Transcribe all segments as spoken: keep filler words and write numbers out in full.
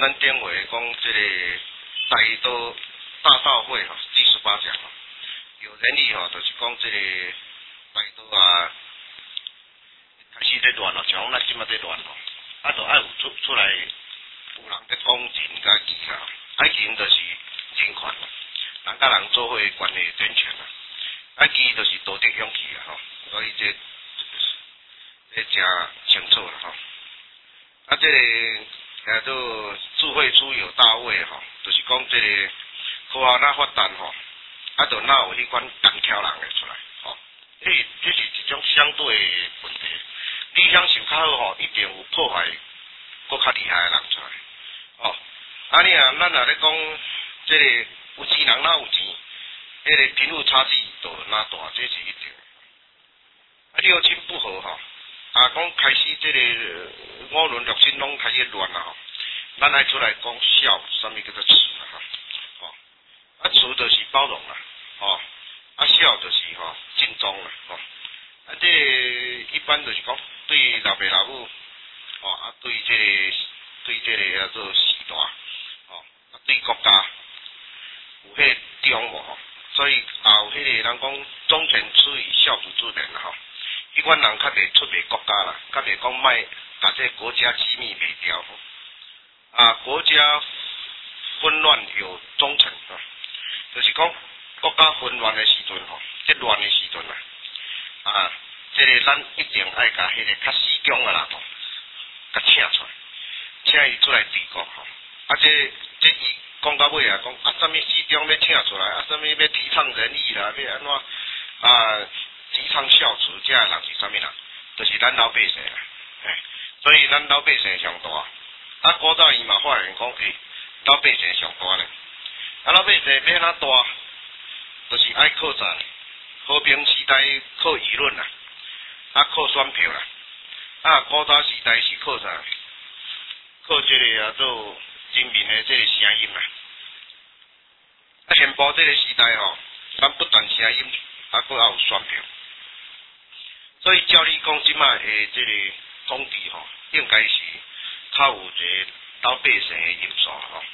咱顶回讲这个台都大道会吼第十八讲吼，有人意吼，就是讲这个台都啊开始在乱咯，像咱即马在乱咯，啊，就爱有出出来有人在讲人甲义啊，啊人就是人权咯，人甲人做伙关系健全啦，啊义就是道德勇气啊吼，所以这这真清楚啦吼，啊这个。呃，都智慧出有大位吼，就是讲这个科学哪发展吼，啊，就哪有迄款敢挑人的出来吼，这这是一种相对的问题。理想想较好吼，一定有破坏搁较厉害的人出来，哦，啊你啊，咱若咧讲这个有钱人哪有钱，迄、那个贫富差距就哪大，这是一定。啊，六亲不和吼。啊，讲开始这个五伦六亲拢开始乱啦吼，咱爱出来讲孝，什么叫做慈啦吼，哦，啊慈就是包容啦，哦，啊孝就是吼敬重啦，吼，啊这一般就是讲对老爸老母，哦啊对这个对这个叫做时代，哦啊对国家有迄个忠无吼，所以也有迄个人讲忠犬出于孝子之年啦吼。迄款人较袂出卖国家啦，较袂讲卖把这国家机密卖掉。啊，国家混乱有忠诚啊，就是讲国家混乱的时阵吼，即乱的时阵啊，啊，这个咱一定爱甲迄个较死忠的人吼，甲请出来，请伊出来治国吼。啊，这这伊讲到尾啊，讲啊，什么死忠要请出来，啊，什么要提倡仁义啦，要安怎啊？提倡孝慈，这人是啥物人？就是咱老百姓啦，哎，所以咱老百姓上大。啊，古早伊嘛发现讲，诶、欸，老百姓上大咧。啊，老百姓要安怎大？就是爱靠啥？和平时代靠舆论啦，啊，靠选票啦。啊，古早时代是靠啥？靠这个啊做人民的这个声音啦。啊，现在这个时代吼，咱不但声音，啊，佫还有选票。所以照你讲，即摆诶，即个统治吼，应该是较有一个老百姓诶因素吼。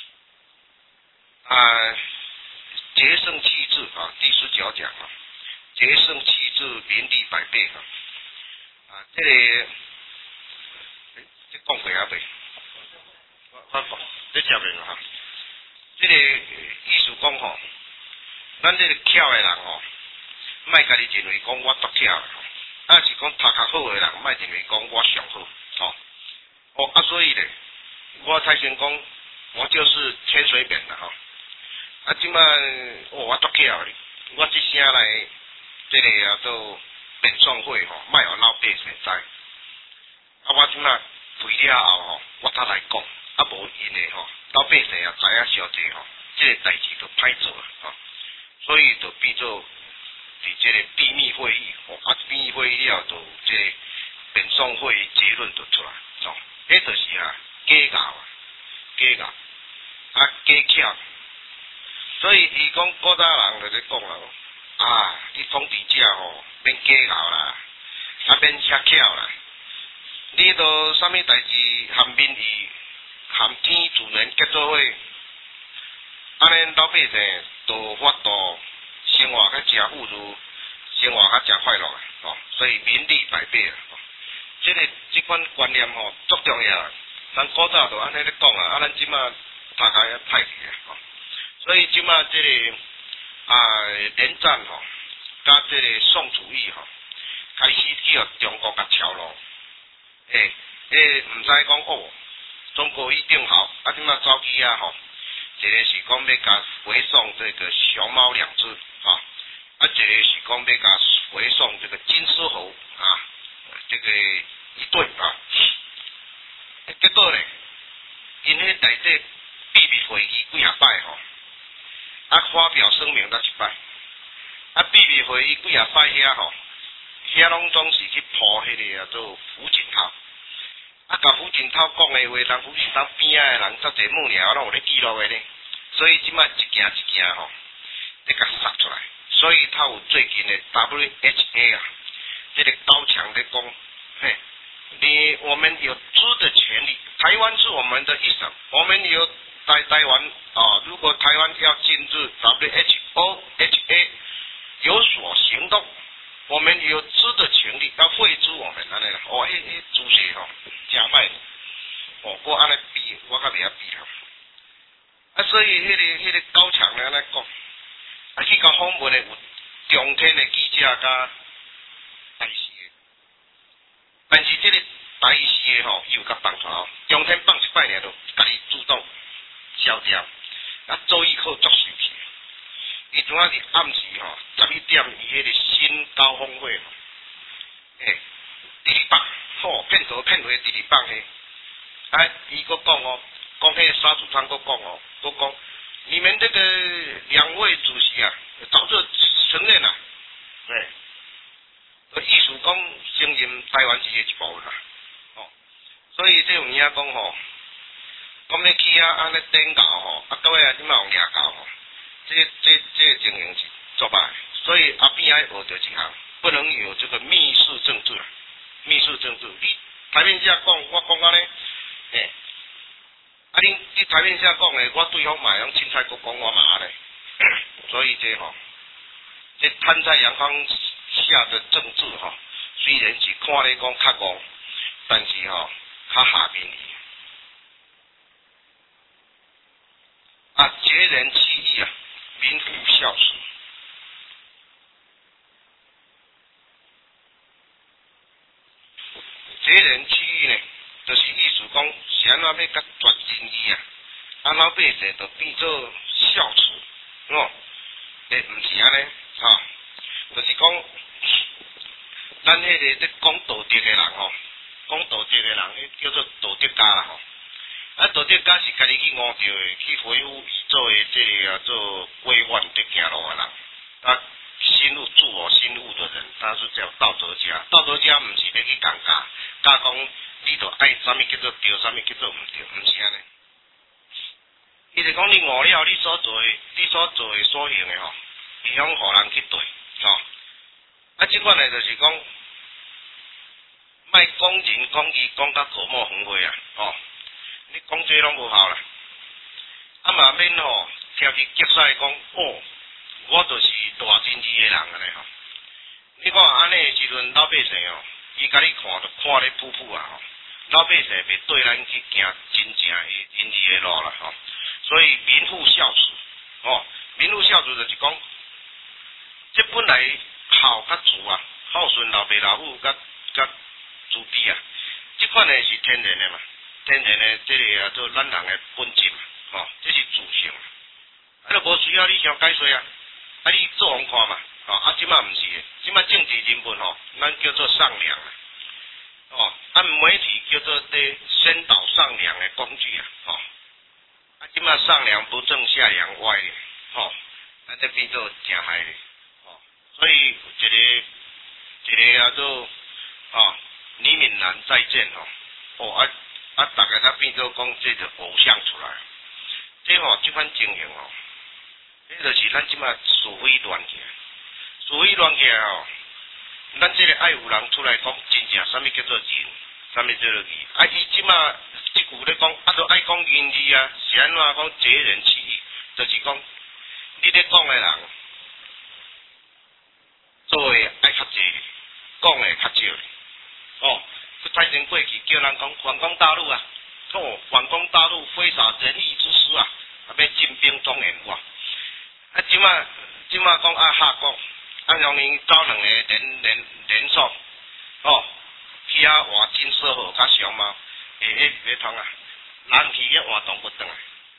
啊，节圣弃智啊，第十九讲啊，节圣弃智，民利百倍啊。啊，这个，诶，这讲过啊未？我我讲，这接面哈。这个意思讲吼，咱这个巧诶人吼，莫家己认为讲我独巧。啊，是讲读较好诶人，莫认为讲我上好，吼、哦，哦啊，所以咧，我太先讲，我就是天水扁的吼，啊，即摆、哦、我独巧咧，我即声来，即个叫做辩论会吼，莫互老百姓知，啊，我即摆开了后吼，我才来讲，啊，无因诶吼，老百姓也知影小济吼，即、这个代志就歹做啊，吼、哦，所以就变做。伫这个秘密会议，哦，啊，秘密会议了，就这个辩论会议结论就出来，哦，迄就是啊，假咬啊，假咬，啊，假巧，所以伊讲古早人就咧讲啦，啊，你统治者吼，免假咬啦，啊，免瞎巧啦，你都啥物代志含民意、含天自然结做伙，安尼老百姓就法度。生活较真富裕，生活较真快乐啊！哦，所以民利百倍啊！哦，这个这款观念吼足重要，咱古早就安尼咧讲啊，啊，咱即马大家要歹去啊！哦，所以即马这个啊连战吼，甲这个宋主义吼，开始叫中国甲抄路，诶、欸、诶，毋、欸、知讲哦，中国一定好，啊，即马走去啊吼，一个是讲要甲回送这个熊猫两只。啊，啊，一个是讲要甲回送这个金丝猴啊，这个一对啊，结果咧，因迄内底秘密会议几啊摆吼，啊发表声明才一摆，啊秘密会议几啊摆遐吼，遐拢总是去破迄个叫做胡锦涛，啊甲胡锦涛讲的话，人胡锦涛边仔的人遮侪幕僚拢有咧记录的咧，所以即摆一件一件吼。这个杀出来，所以他有最近的 W H A 啊，这个高墙的讲，嘿，你我们有猪的权利，他台湾是我们的一省，我们有在台湾啊，如果台湾要进入 W H O H A 有所行动，我们有知的权利要会知我们安尼啦。哦，迄迄主席吼，真歹。哦，我安尼比，我较袂晓比吼。啊，所以迄、那个迄、那个高墙咧安尼讲，啊去甲访问的有中天的记者甲台视的，但是这个台视的吼，伊有甲放出哦，中天放一摆尔就家己主动消掉，啊周一扣作水去。伊主要是暗时吼，十一点伊迄个新高峰会吼，诶，第二棒吼，片头片尾第二棒嘿，啊，伊佫讲哦，讲迄个沙祖昌佫讲哦，佫讲你们这个两位主席啊，早就承认了，对，意思讲承认台湾是一部分啦，哦，所以这有影讲吼，讲你去啊安尼顶搞吼，啊各位啊，你嘛有掠到吼。这这这情形是作歹，所以阿扁爱学着一项，不能有这个密室政治，密室政治。你台面下讲，我讲安尼，诶，啊你你台面下讲诶，我对方嘛用凊彩佫讲我嘛安尼，所以这吼，这摊在阳光下的政治吼，虽然是看咧讲较戆，但是吼较下面去，啊绝人弃义啊。民妇孝慈，这人区域呢，就是意思讲是安怎要甲全人义啊，啊老百姓就变做孝慈，哦，诶，毋是安尼，哈，就是讲，咱迄个咧讲道德的人吼，讲道德的人，迄叫做道德家啦吼。啊，道德家是家己去悟着的，去回复宇宙的这个啊做规范的行路的人，啊，心悟自我心悟的人，他是叫道德家。道德家毋是要去讲教，教讲你着爱啥物叫做对，啥物叫做毋对，毋是安尼。伊就讲你悟了，你所做的、你所做的、所行的吼，会向互人去对，吼、哦。啊，即款呢就是讲，莫讲人讲义讲甲口沫横飞啊，哦。你讲这拢无效啦，啊嘛免吼，听去激使讲，哦，我就是大真义的人安尼吼。你看安尼的时阵，老百姓哦，伊甲你看就看咧噗噗啊吼，老百姓袂对咱去行真正的真义的路啦吼。所以民妇孝慈，哦，民妇孝慈就是讲，这本来孝甲慈啊，孝顺老爸老母甲甲子弟啊，这款呢是天然的嘛。天然的这个啊，做咱人的本质嘛，吼、哦，这是自性，啊，都无需要你想解说啊，啊，你做人看嘛，吼、哦，啊，即马毋是的，即马政治人物吼，咱叫做上梁啊，哦，啊，媒体叫做咧宣导上梁的工具啊，吼、哦，啊，即马上梁不正下梁歪咧，吼、哦，啊，这变做真害咧，哦，所以一个一个啊做哦，李敏南再见吼，哦啊。啊，大家才变做讲这个偶像出来，这吼、哦、这款情形哦，这就是咱即马是非乱起，是非乱起哦，咱这个爱有人出来讲真正啥物叫做仁，啥物叫做义，啊伊即马即句咧讲，啊都爱讲仁义啊，是安怎讲绝人弃义，就是讲你咧讲的人，做的爱较济，讲的较少，哦。太前过去叫人讲反攻大陆啊，哦，反攻大陆挥洒仁义之师啊，啊要进兵中原哇！啊，即马即马讲啊下讲，啊让因招两个连连连锁，哦，去啊换金色号甲熊猫，下下别通啊，人去个换动不动啊。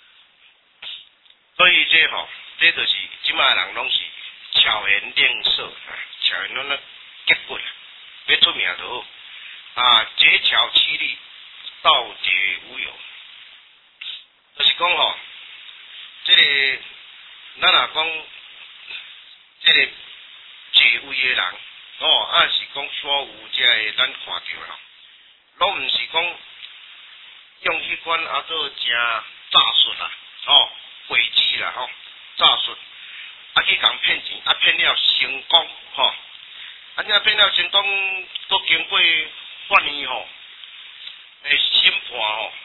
所以这吼、哦，这就是即马人拢是巧言令色，巧言拢咧结棍，要出名就好。啊，结巧气力，盗劫无有，就是讲吼，这个咱若讲，这个借位的人，哦，啊是讲所有这个咱看到啦，拢毋是讲用迄款啊做正诈术啦，哦，诡计啦，吼、哦，诈术，啊去共骗钱，啊骗了成功，吼、哦，啊你啊骗了成功，都经过。法院吼，诶，审判吼，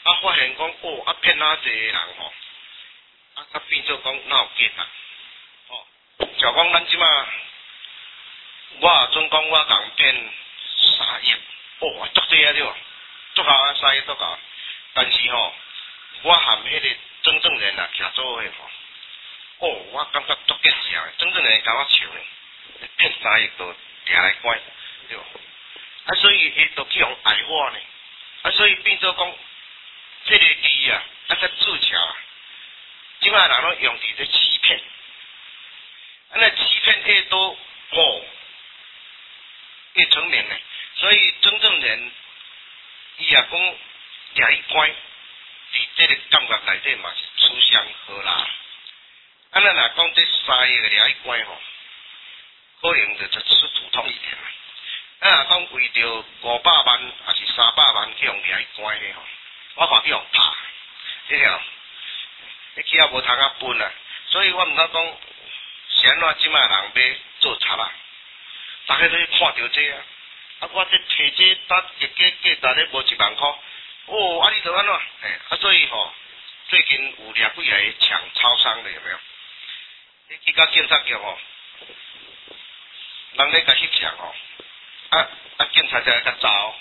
啊发现讲哦啊骗哪济个人吼，啊啊变做讲哪有假啊，吼，就讲咱即马，我准讲我共骗三亿，哦足济啊对，足够啊三亿足够，但是吼，我含迄个曾正人啊徛做伙吼。哦，我感觉足结实诶，真正诶甲我笑咧，骗三亿都掠来关，对无？啊，所以伊都去用爱我呢，啊，所以变做讲，这个字啊，啊较注巧啊，即摆人拢用伫咧欺骗，啊，那欺骗越多，哦，越成名咧，所以真正人，伊也讲掠伊关，伫这个感觉内底嘛是互相好啦。啊，咱若讲这三个掠去关吼，可能就就吃土通一点啦。啊，若讲为着五百万还是三百万去用掠去关的吼，我看去用拍，你听，你去也无通啊分啊。所以我毋敢讲，是安怎即摆人要做贼啊？大家都去看到这啊，啊，我这摕这搭价价价值咧无一万箍，哦，啊你着安怎？嘿，啊所以吼，最近有掠几个抢超商的有没有？你去到警察局吼，人咧甲翕相吼，啊啊警察才来甲查，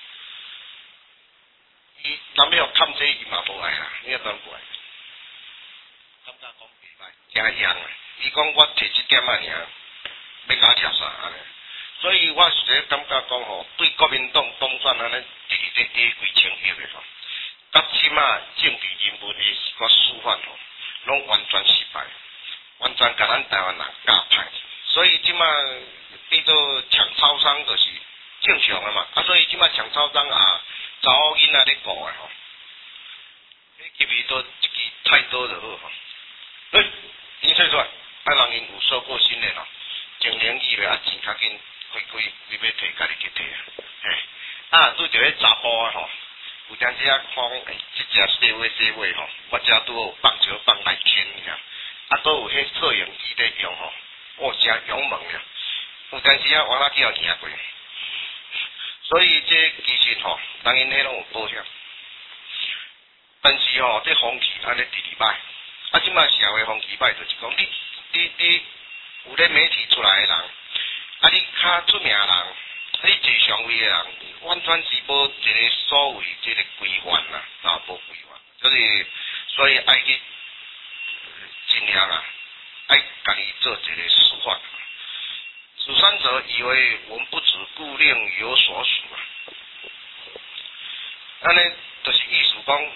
伊人要看这伊嘛无爱啦，你也当过来，感觉讲袂歹，真样啊！伊讲我摕一点仔尔，要甲我吃啥安尼？所以我是咧感觉讲吼，对国民党当选安尼直直咧几千亿的吼，到即马政治人物的是个示范吼，拢完全失败。完全甲咱台湾人教歹，所以即马变做抢超商就是正常的嘛。啊，所以即马抢超商啊，查某囡仔咧顾的吼，迄入去都一支太多就好吼。诶，你说出来，啊人因有收过新的咯，前年以来啊钱较紧回归，你要摕家己去摕啊。嘿，啊拄着迄查甫啊吼，有阵时啊看讲，诶，即只细尾细尾吼，我遮拄好放石放来千尔。啊，都有迄摄影机在用吼，哦，真勇猛了。有阵时啊，我那去互行过，所以这其实吼，人因迄拢有保险。但是吼，这风气安尼直直歹，啊，即摆社会风气歹，就是讲你你你有咧媒体出来的人，啊，你较出名的人，你坐上位的人，完全是无一个所谓这个规范啦，啊，无规范，就是所以爱去。尽量啊，爱家己做一个示范。主三者以为文不止，故令有所属啊。安尼就是意思讲，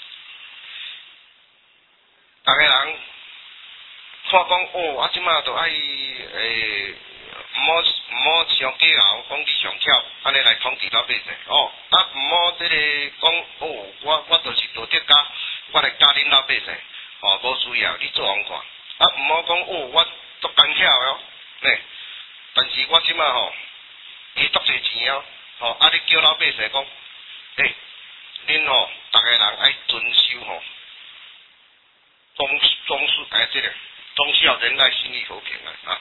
大家人看讲哦，啊，即马就爱诶，毋好毋好上计较，讲你上巧，安尼来统治老百姓哦。啊，毋好即个讲哦，我我就是道德家，我来教恁老百姓。哦，无需要，你做人看，啊，毋好讲哦，我足干巧哦，呢，但是我即马吼，伊足侪钱哦，吼，啊，你叫老百姓讲，诶，恁吼，逐个人爱遵守吼，忠忠恕哎，即个忠孝仁爱信义和平啊，啊，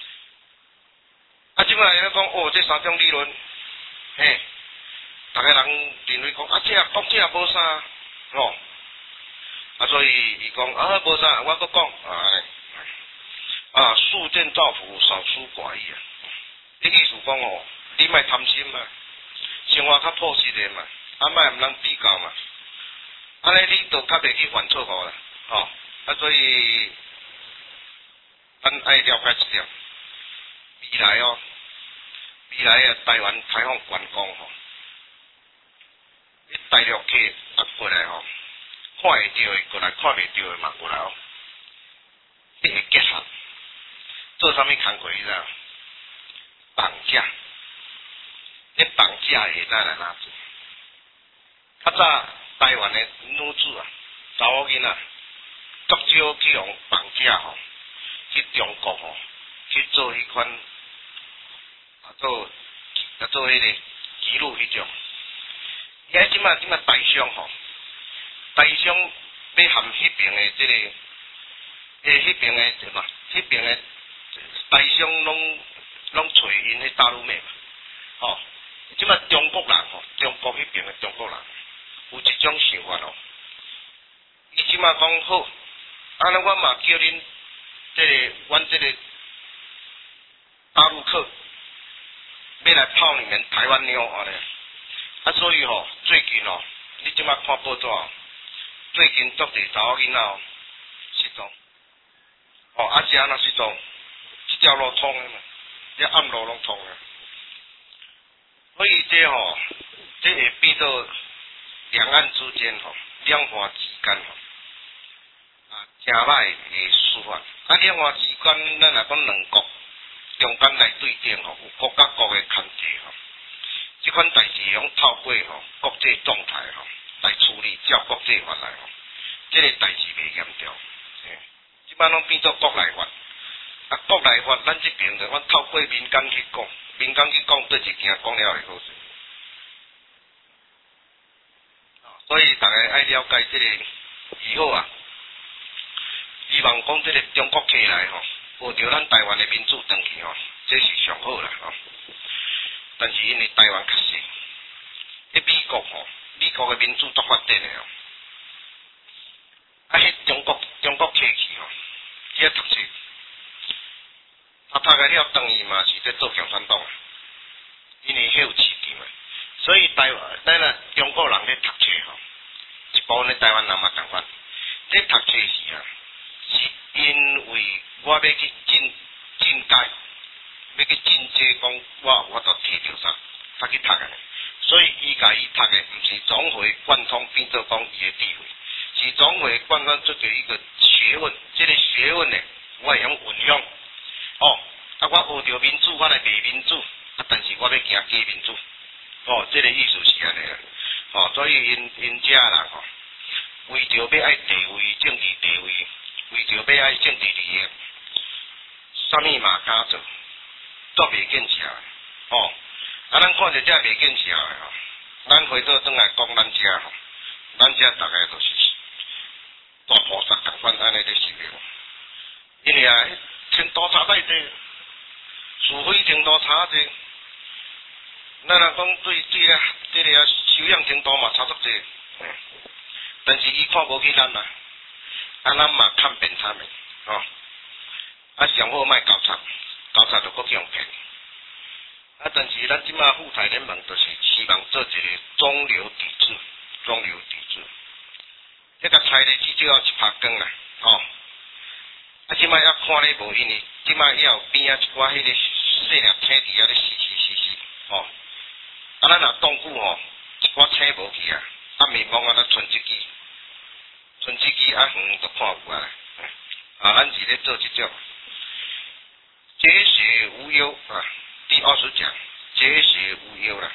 啊，即马咧讲哦，这三种理论，嘿，逐个人认为讲啊，这讲这也无啥，吼。啊，所以伊讲啊，无啥，我搁讲啊，啊，树见造福，少出寡义啊。你意思讲哦，你莫贪心嘛，生活较朴实点嘛，啊，莫毋通比较嘛，安尼你就较袂去犯错误啦，吼、哦。啊，所以咱爱了解一点，未来哦，未来啊，台湾开放观光吼，你大陆客啊过来吼。看会到的过来，看袂到的嘛过来哦。你会结合做啥物工课你知道？绑架，你绑架会哪来哪做？较早台湾的女子啊，查某囡仔，足少去用绑架吼，去中国吼，去做迄款啊做啊做迄个记录迄种。现在即马即马台商吼。台商要含迄边的即、这个，诶，迄边的什么？迄边的台商拢拢找因迄大陆妹嘛，吼、哦，即摆中国人吼，中国迄边的中国人， 有一种想法哦，伊即马讲好，安尼我嘛叫恁即、这个，阮即个大陆客要来泡你们台湾妞安尼，啊，所以吼、哦，最近哦，你即马看报纸，最近足侪查某囡仔哦失踪，哦，啊是安怎失踪？即条路通的嘛，这暗路拢通的，所以这吼、哦，这会变做两岸之间吼、哦，两岸之间吼、哦，啊，诚歹的司法。啊，两岸之间，咱若讲两国中间来对顶吼，有国甲国的牵制吼，即款代志用透过吼国际仲裁吼来处理，照国际法来吼，即、这个代志袂严重。即摆拢变做国内法，啊，国内法咱即边就阮透过民间去讲，民间去讲对一件讲了会好势。所以大家爱了解即、这个以后啊，希望讲即个中国起来吼，学着咱台湾的民主转去吼，这是上好啦吼。但是因为台湾确实，迄美国吼，美国的民主足发展的吼，啊，迄中国中国起去吼，迄个读册，他读个了等于嘛是在做共产党啊，因为迄有市场啊，所以台湾咱啊中国人咧读册吼，一部分咧台湾人嘛同款，这读册是啊。是因为我要去进进阶，要去进阶，讲我有法度摕到啥，才去读的。所以伊甲伊读的，毋是总会贯通变做讲伊的智慧，是总会贯通出着一个学问。这个学问呢，我会晓运用。哦，啊，我学着民主，我来卖民主，啊，但是我要行假民主。哦，这个意思是安尼啦。哦，所以因因遮人吼，为着要爱地位、政治地位。为着要爱政治利益，啥物嘛敢做，都袂见笑的。哦，啊，咱看着这袂见笑的吼，咱回头转来讲咱遮吼，咱遮大概就是大菩萨同款安尼咧修的。因为啊，程度差太济，除非程度差济，咱若讲对对咧，这个啊修养程度嘛差足济，但是伊看无起咱啦。啊，咱嘛看扁他们，吼、哦，啊上好莫搞错，搞错就搁去用骗。啊，但是咱即马富台联盟就是希望做一个中流砥柱，中流砥柱。这个菜咧至少要一拍光啦，吼、哦。啊，即马要看咧无，因为即马要有边仔一寡迄个细粒青伫遐咧死死死死，吼、哦。啊，咱若冻久吼，一寡青无去啊，啊面望啊，咱剩一支。剩一支啊远就看有啊，啊，咱是咧做即种节学无忧啊，第二十讲节学无忧啦，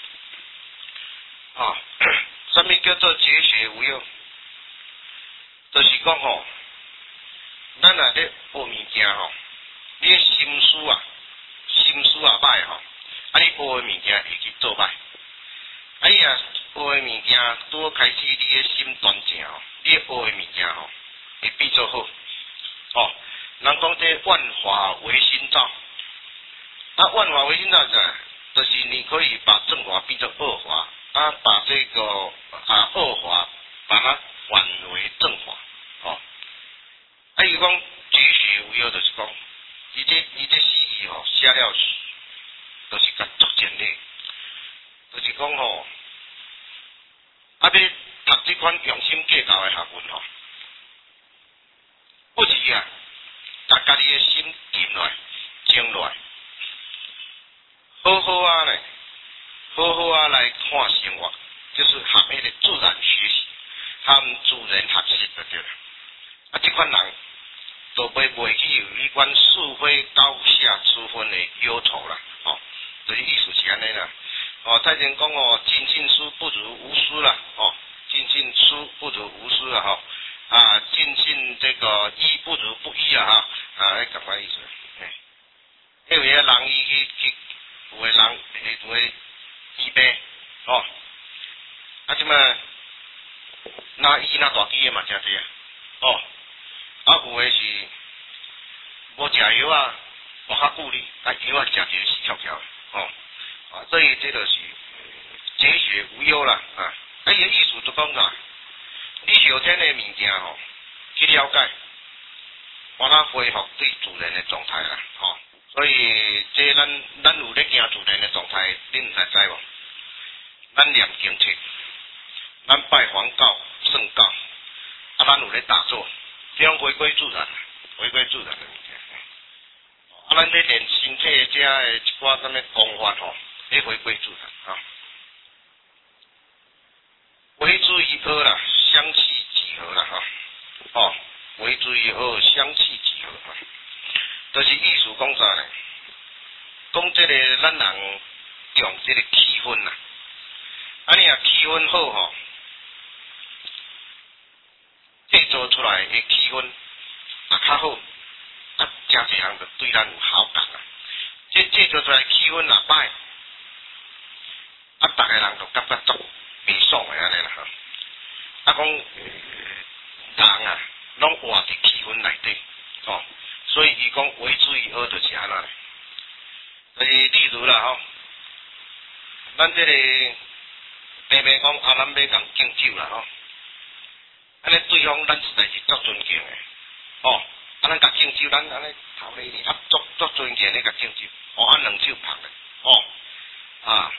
啊，什么叫做节学无忧？就是讲吼，咱若咧学物件吼，你心思啊，心思啊歹吼，啊你学的物件会去做歹，啊伊啊学的物件拄开始你的心端正吼。你学的物件吼，会变做好。哦，人讲这万法唯心造，啊，万法唯心造是，就是你可以把正法变成恶法，啊，把这个啊恶法把它转为正法。哦，啊，伊讲绝学无忧，就是讲，伊这伊这四字吼写了，就是甲足简练，就是讲吼，啊要。读这款用心计较的学问吼，不是啊，把家己的心静落来、静落来，好好啊嘞，好好啊来看生活，就是学迄个自然学习，含自然学习就对了。啊，这款人就袂袂去有迄款是非高下之分的忧愁啦，哦，就是意思是安尼啦。哦，再前讲哦，尽信书不如无书啦，哦。尽信书不如无书啊！哈啊，尽信这个义不如不义啊！哈啊，迄咁个意思。嘿，因为啊，人伊去去，有诶人会会医病，哦，啊，即嘛那医那大机诶嘛，真济啊，哦，啊有诶是无食药啊，活较久哩，啊药啊食着死翘翘，哦，啊，所以这就是节学无忧啦，啊。啊，伊个意思就讲啥？你后天的物件吼，去了解，把它恢复对自然的状态啦，吼。所以这咱咱有咧行自然的状态，恁毋知知无？咱念经册，咱拜黄教、圣教，啊，咱有咧打坐，这种回归自然，回归自然的物件。啊，咱咧练身体遮的一寡什么功法吼，咧回归自然啊。为之于恶啦，相气几何啦哈，哦，为之于恶，相气几何哈，就是意思讲啥呢？讲这个咱人用这个气氛呐，啊你啊气氛好吼，制造出来的气氛也较好，啊真侪人就对咱有好感啦。这制造出来气氛也歹，啊逐个人就感觉足袂爽的安尼啦哈。啊讲、呃、人啊，拢活伫气氛内底，哦，所以伊讲为之于恶就是安那。就是例如啦吼，咱这个平平讲啊，咱要共敬酒啦吼，安尼对方咱实在是足尊敬的，哦，啊咱甲敬酒，咱安尼头咧啊足足尊敬咧甲敬酒，哦，啊两手拍咧，哦，啊，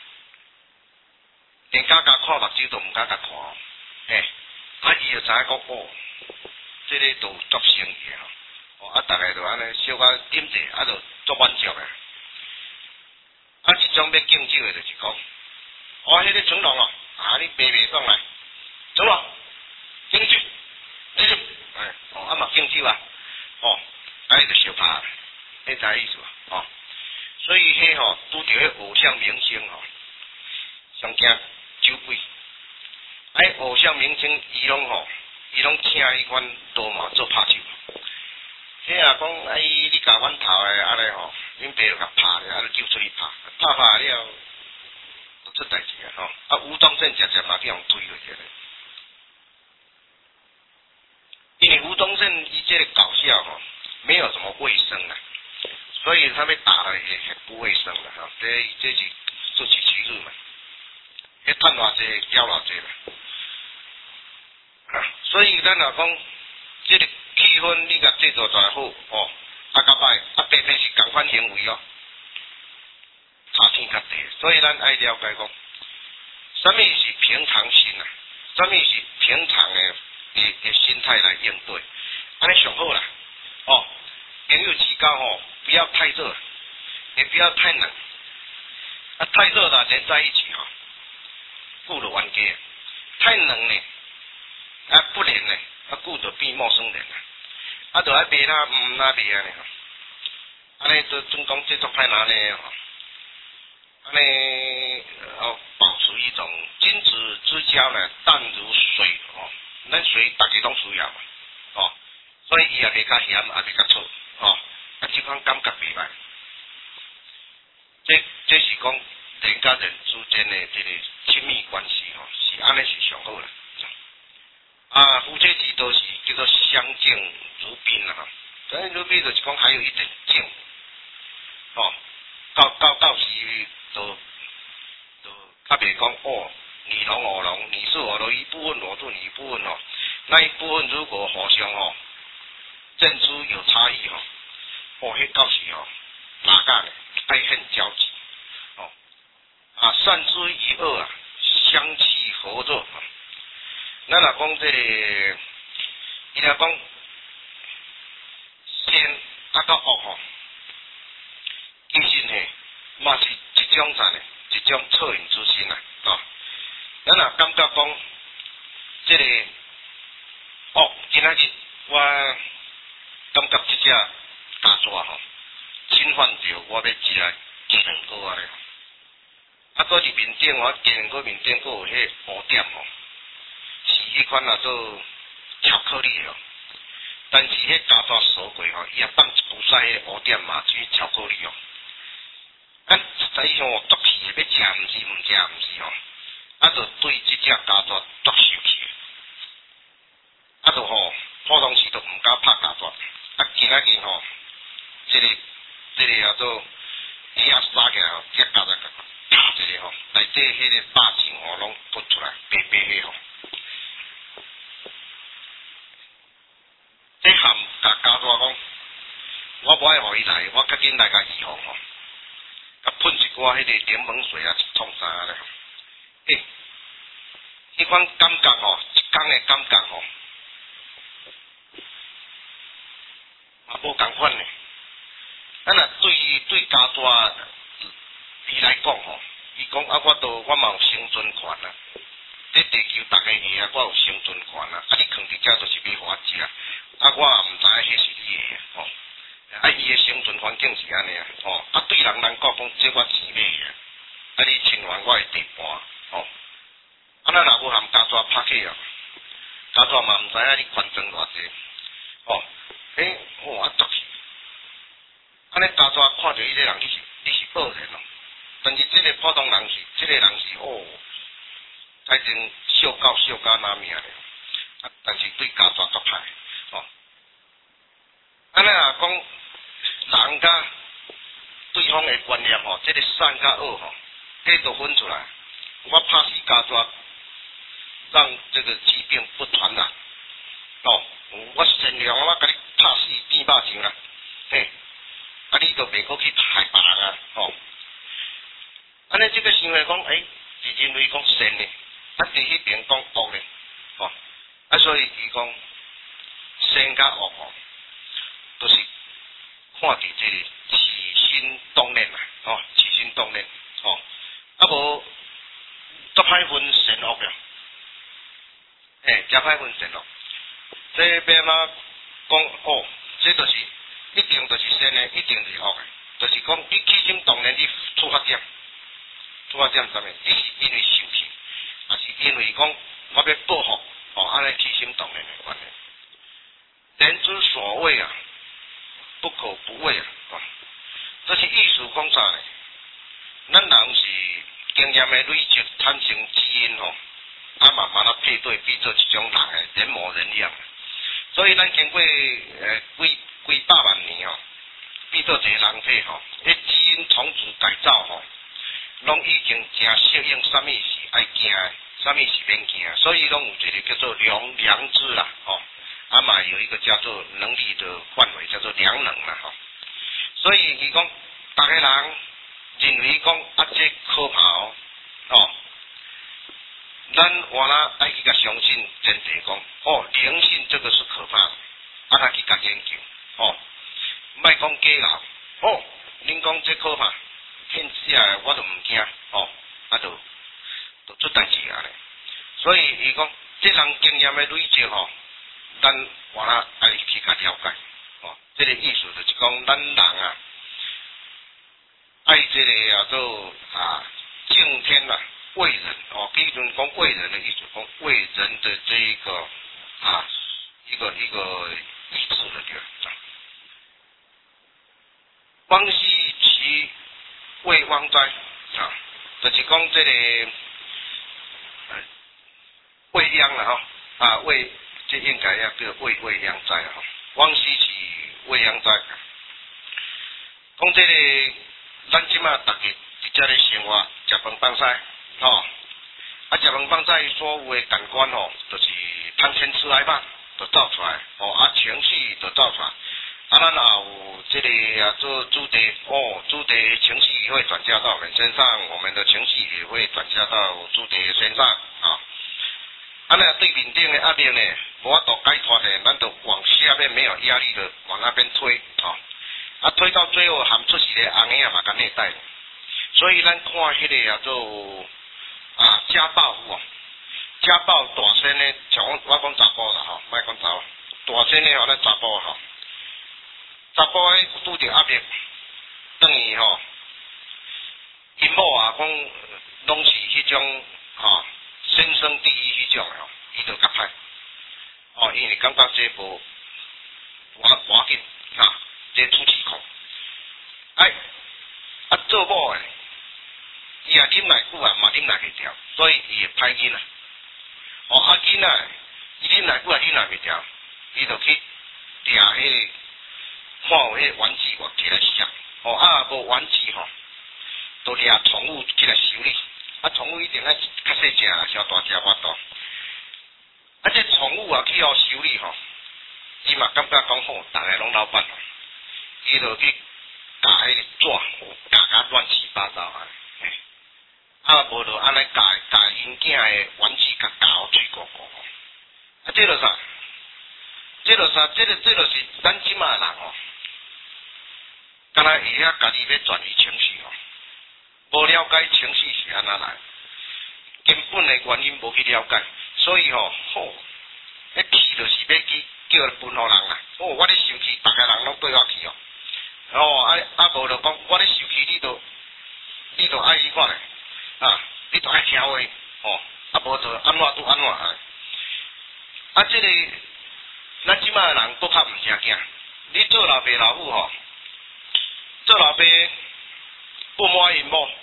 连敢甲看目睭都毋敢甲看，嘿，啊伊就知影讲哦，这个都足诚意的吼，哦，啊逐个就安尼小可啉者，啊就足满足的。啊，一种要敬酒的，就是讲，哦，迄、那个成龙哦，啊，你爬爬上来，成龙，敬酒，敬酒，哎，哦，啊嘛敬酒啊，哦，啊，伊就小拍，你知意思无？哦，所以迄吼拄着迄偶像明星吼，上惊酒鬼，哎，偶像明星伊拢吼，伊拢请迄款罗马做拍手。迄啊讲，哎，你甲阮头诶，安尼吼，恁爸就甲拍咧，啊，就叫出去拍，拍拍了，就出代志啊吼。啊，吴宗宪直接嘛去互推落去咧，因为吴宗宪伊这个搞笑吼，没有什么卫生啦，所以他被打了也很不卫生啦吼。这这是自取其辱嘛，迄赚偌济，缴偌济啦。啊，所以咱若讲，这个气氛你甲制造出来好哦，啊较歹，啊偏偏是共款行为哦，差天较地。所以咱爱了解讲，什么是平常心啊？什么是平常的的的心态来应对？安尼上好啦。哦，朋友之间哦，不要太热，也不要太冷。啊，太热了连在一起哈、哦，顾了冤家；太冷呢，啊不连呢，啊顾着变陌生人啦。啊，就爱骂他，毋哪袂安尼吼，安尼就总讲这种歹拿呢吼，安尼哦保持一种君子之交呢，淡如水哦，咱水大家拢需要嘛，哦，所以伊也袂较咸，也袂较臭，哦，啊这款感觉袂歹，这这是讲人甲人之间的这个亲密关系吼、哦，是安尼是上好啦。啊，夫妻之道是叫做相敬如宾啦，所以如宾就是讲还有一点敬，哦，到到到时就就较袂讲哦，你侬我侬，你是我的一部分，我是你一部分哦，那一部分如果互相哦认知有差异哦，哦，迄到时哦，哪个呢爱恨交集，哦，啊，善之以恶啊，相气和热啊。咱若讲这个，伊若讲善啊到恶吼，其实嘿嘛是一种啥呢？一种恻隐之心啦，哦。咱若感觉讲这个恶，今仔日我感觉这只家蛇吼侵犯着我要食的鸡卵糕啊咧，啊，搁入面顶我鸡卵糕面顶搁有迄乌点吼。是迄款啊做巧克力哦，但是迄家蛇熟过吼，伊也放一部晒迄乌点嘛去巧克力哦。咱实际上哦，足气的要食，毋是毋食，毋是吼，啊，就对即只家蛇足生气，啊，就吼普通时都毋敢拍家蛇，啊，今仔日吼，即、這個即、這個叫做伊也撒起来吼，即家蛇啪一个吼，内底迄个百情吼拢喷出来，白白迄吼。 无爱互伊来，我较紧来甲预防吼，甲喷一寡迄个柠檬水啊，创啥咧？诶，迄款感觉吼，一工的感觉吼，嘛无共款呢。咱若对对家大伊来讲吼，伊讲啊，我都我嘛有生存权啊。这地球逐个下啊，我有生存权啊！啊，你囥伫遮就是要互我食，啊，我也毋知影迄是你的吼。啊，伊的生存环境是安尼啊，吼。啊，对人人讲讲，这我钱买的，啊，你侵犯我的地盘，吼。啊，咱若无含家抓拍起啊，家抓嘛毋知影你权状偌济，吼。诶，哦，啊，作去。安尼家抓看着伊个人，你是你是恶人咯。但是这个普通人是，这个人是哦。才真小狗小狗那命咧，啊！但是对家抓足歹，哦。安尼啊讲，人甲对方的观念吼，这个善甲恶吼，这都分出来。我怕死家抓，让这个疾病不传染。哦，我善良，我甲你拍死变肉酱啦，嘿，啊你都袂过去害别人啊，吼。安尼这个想法讲，诶、欸，是认为讲善呢。啊，伫迄边讲恶咧，吼，啊，所以伊讲善甲恶吼，都是看伫这个起心动念啦，吼，起心动念，吼，啊无足歹分善恶了，嘿，真歹分善恶，这要哪讲哦，这就是一定就是善的，一定是恶的，就是讲你起心动念，你出发点，出发点上面，你是因为生气。啊，是因为讲我要报复，哦，安尼起心动念的关系。人之所谓啊，不可不为啊，哦，这是艺术讲啥呢？咱人是经验的累积产生基因吼，啊慢慢啊配对变做一种人的人模人样。所以咱经过呃几几百万年吼，变做一个人体吼，迄基因重组改造吼。拢已经真适应什么是爱惊的，什么是免惊的，所以拢有一个叫做良良知啦，吼、哦，啊嘛有一个叫做能力的范围叫做良能啦，吼、哦。所以伊讲，逐个人认为讲啊这可怕哦，哦，咱我呢爱去甲相信真谛讲，哦灵性这个是可怕的，啊他去甲研究，哦，莫讲假啦，哦，恁讲这可怕。骗子啊，我都唔惊，哦，啊就就出代志啊咧。所以伊讲，这人经验的累积吼，咱我啦爱去甲了解，哦，这个意思就是讲，咱人啊，爱这个叫做啊敬天啊，为人哦，比如讲为人的意思，讲为人的这一个啊一个一个意志的对啊。光熙其为汪灾啊，就是讲这个未央了哈啊未，这应该要叫未未央灾哈。汪西是未央灾，讲这个咱即马大家伫遮咧生活，食饭放屎吼，啊食饭放屎所有的感官吼，就是贪嗔痴爱慢，就走出来，哦啊情绪就走出来。啊，咱也有这个啊做主题哦，主题情绪也会转嫁到我们身上，我们的情绪也会转嫁到主题身上啊。啊，那对面顶的压力呢，无法度解脱呢，咱就往下面没有压力的往那边推啊，啊推到最后含出是个红影嘛，甲内带。所以咱看迄个叫做啊家暴哦，家暴大声呢，像我我讲查甫啦吼，莫讲查某，大声呢吼，咱查甫吼。查甫诶拄着压力，等于吼，因某啊讲拢是迄种吼、哦、先生第一迄种吼，伊就较歹，哦，因为感觉这无我我要紧啊，这出气孔，哎，啊做某诶，伊也啉来久啊，嘛啉来袂调，所以伊会歹囡啊，哦啊囡仔，伊啉来久啊啉来袂调，伊就去掠迄个。看有迄玩具我起来想，哦啊无玩具吼，都掠宠物起来修理，啊宠物一定爱较细只，小大只我多，啊这宠物啊去互修理吼，伊嘛感觉讲好，逐个拢老板， 伊就去夹迄个纸，夹甲乱七八糟啊，啊无就安尼夹夹因囝的玩具，甲夹到水糊糊。啊，这落啥？这落啥？这个这落是咱即马人哦，敢若会晓家己要转移情绪哦，无了解情绪是安怎来，根本的原因无去了解，所以吼，吼，迄气就是要去叫分互人啦。哦，我咧生气，逐个人拢对我气哦。哦，啊啊无就讲我咧生气，你都你都爱伊看咧，啊，你都爱听话，哦，啊无就安怎拄安怎啊。啊，这个咱即摆人都较毋正经，你做老爸老母吼，做老爸不满因某，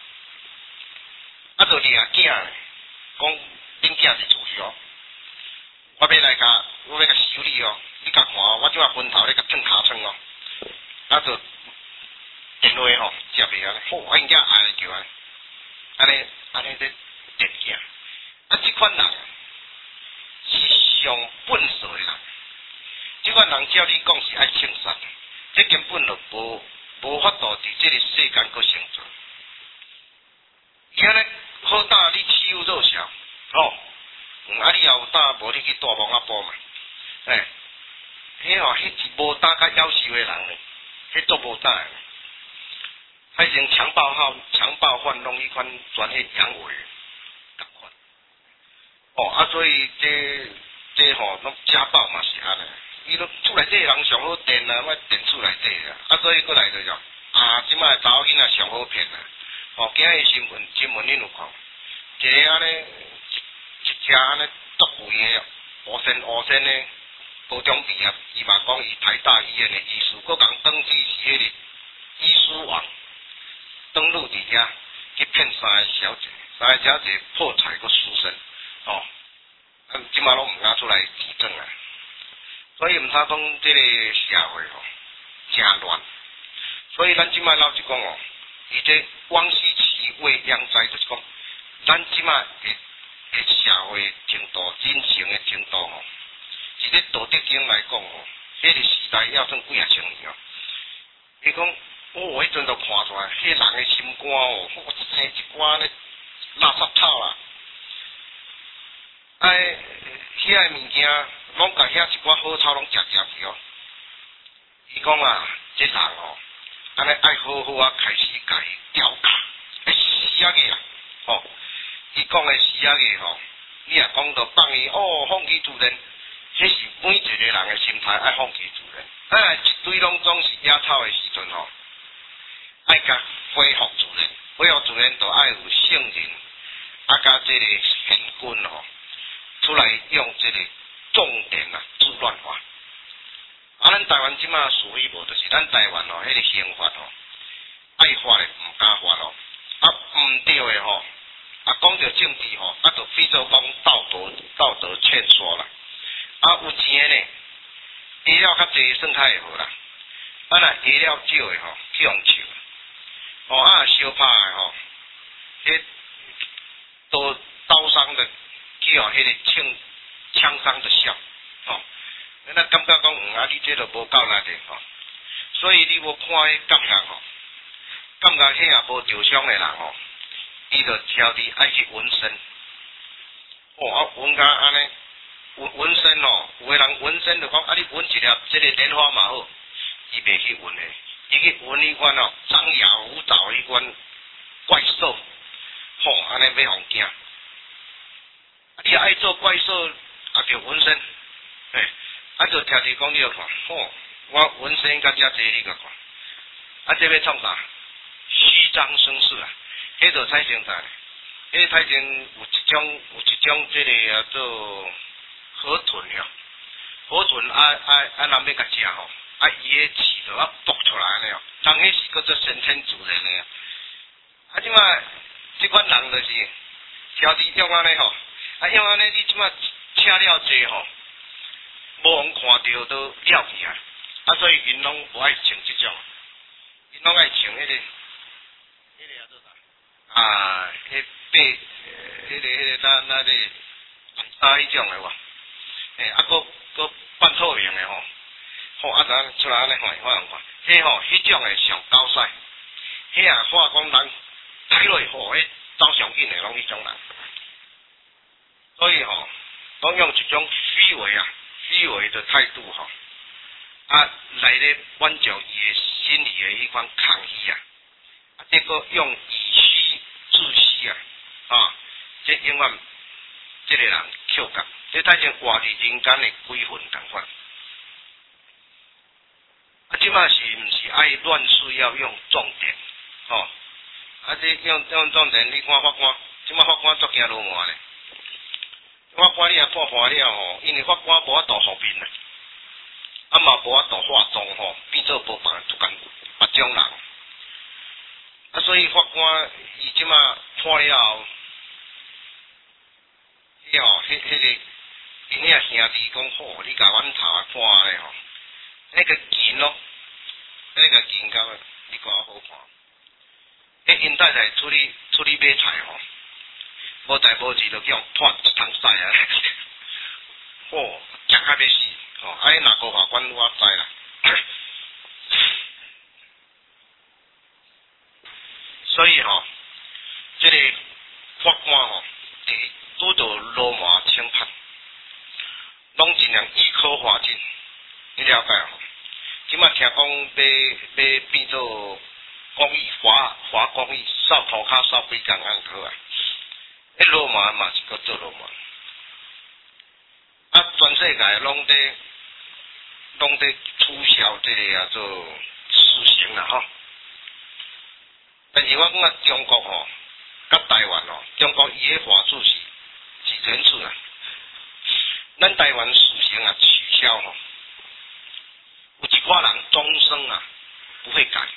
啊，就掠囝咧，讲恁囝是自由，我要来甲，我要甲修理哦，你甲看哦，我即摆分头咧甲转尻川哦，啊就电话吼接袂啊，好，我因囝爱来叫安，安尼安尼咧电囝，啊，即款人。是上笨拙的人，即款人照你讲是爱清善，这根本就无无法度伫这个世间搁生存。伊安尼好大你欺负弱小，吼、哦，嗯啊你也有大无你去大王阿婆嘛，诶，迄吼迄是无大甲夭寿的人咧，迄做无大，还成强暴号、强暴犯拢迄款专去养为。哦，啊，所以这这吼，拢家暴嘛是安尼，伊都厝内底人上好电啊，莫电厝内底啊，啊，所以过来就讲，啊，即摆查某囡仔上好骗啊，哦，今日新闻新闻恁有看，一个安尼一一只安尼足贵的乌身乌身的高中毕业，伊嘛讲伊台大医院的医师，佮共登记是迄个医师网，登录伫遐去骗三个小姐，三个小姐破财佮赎身。哦，啊，即马拢毋敢出来指证啊，所以毋通讲即个社会吼真乱，所以咱即马老实讲哦，伊这汪西奇为养灾，就是讲咱即马的的社会程度、人情的程度吼，是咧道德经来讲哦，迄、那个时代要算几啊千年哦，伊讲我迄阵就看出来，迄人的心肝哦，我生一寡咧垃圾套啦。哎，遐个物件，拢甲遐一寡好草拢食食去哦。伊讲啊，这人哦，安尼爱好好啊，开始家己调教，哎，死啊个啊，吼！伊讲的死啊个吼，你也讲到放伊哦，放弃自然，迄是每一个人的心态爱放弃自然。啊，一堆拢总是野草的时阵吼，爱甲恢复自然，恢复自然就爱有圣人，啊，甲这个贤君吼。出来用这个重点啊，治乱法。啊，咱台湾即马属于无，就是咱台湾哦，迄、那个刑法哦，爱法的唔敢法哦，啊唔对的吼，啊讲到政治吼，啊就非做讲道德道德劝说啦。啊有钱的呢，医疗较济算较会好啦。啊若医疗少的吼，去用笑。哦啊相拍的吼，迄刀刀伤的。去哦，迄个枪枪伤的笑，吼、哦，咱感觉讲，嗯啊，你这都无够力的吼，所以你无看迄感觉吼，感觉迄也无受伤的人吼，伊就挑伫爱去纹身，哦啊纹甲安尼纹纹身哦，有个人纹身就讲啊，你纹一粒这个莲花嘛好，伊袂去纹的，伊去纹迄款哦，张牙舞爪迄款怪兽，吼、哦，安尼要互惊。你爱做怪兽，也着纹身，嘿，啊就听你讲你着看，吼、哦，我纹身甲遮济你甲看，啊这要创啥？虚张声势啊，迄着彩成啥？迄彩成有一种有一种这个叫做河豚呀，河豚啊啊啊人要甲食吼，啊伊个翅就啊爆出来安尼哦，人迄是叫做先天自然的啊，啊即摆即款人就是挑伫用安尼吼。啊，因为安尼你即摆请了济吼，无人看到都了去啊，啊，所以因拢无爱穿即种，因拢爱穿迄、那个，迄、那个叫做啥？啊，迄白，迄、那个迄、那个咱咱个啊迄种的哇，诶，啊，搁搁半透明的吼，吼啊，咱出来安尼看，看人看， 迄吼，迄种诶上高赛，迄啊话讲人睇落吼，迄走上紧诶，拢迄种人。所以吼，讲用一种虚伪啊、虚伪的态度吼，啊来咧挽救伊诶心理诶迄款抗议啊，啊结果用以虚治虚啊，啊，这永远这个人扣格，这太像活伫人间诶鬼魂同款。啊，即马是毋是爱乱世要用重点，吼、哦？啊，这用用重点，你看法官，即马法官足惊落满咧。法官你也判判了吼，因为法官无法度服面啊，啊嘛无法度化妆吼，变做无办就干别种人。啊，所以法官伊即马判了后，迄吼，迄迄个因遐兄弟讲好，你甲阮头啊判咧吼。那个钱咯，那个钱到你讲好看。迄因太太出去出去买菜吼，无代无志就叫断一桶屎啊！哦，食甲要死吼！啊，那高法官我知啦。所以吼，这个法官吼，伫拄到罗马轻判，拢尽量以科化进，你了解吼？即马听讲要要变做公益，华华公益，扫涂骹扫几工安好啊！迄罗马嘛是搁做罗马，啊，全世界拢伫拢伫取消这个啊做死刑啦吼。但是我感觉中国吼，甲台湾吼，中国伊个法制是是原处啊，咱台湾死刑啊取消吼。有一寡人终生啊不会改，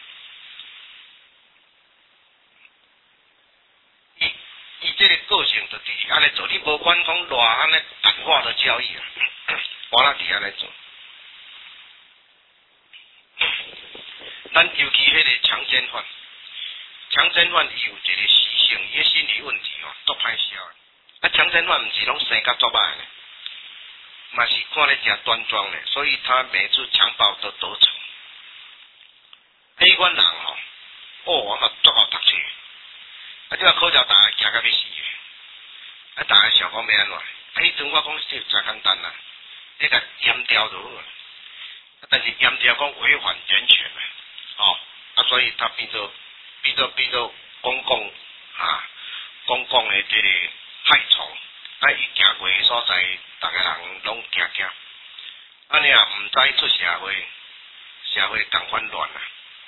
伊伊这个个性就伫安尼做，你无管讲偌安尼淡化的教育啊，我那伫安尼做。咱尤其迄个强奸犯，强奸犯伊有一个习性，伊个心理问题吼，足歹消的。啊，强奸犯毋是拢生甲足歹的，嘛是看咧诚端庄的，所以他每次强暴都得逞。迄款人吼，哦，我嘛足好读书，啊，即个考照大家惊甲要死的，啊，大家想讲要安怎？啊，迄阵我讲是真简单啦，你甲阉掉就好了。但是阉掉讲违反人权啊，哦，啊，所以他变做变做变做公共啊，公共的这个害虫，啊，伊行过的所在，逐个人拢惊惊，安尼啊，毋知出社会，社会共款乱啊。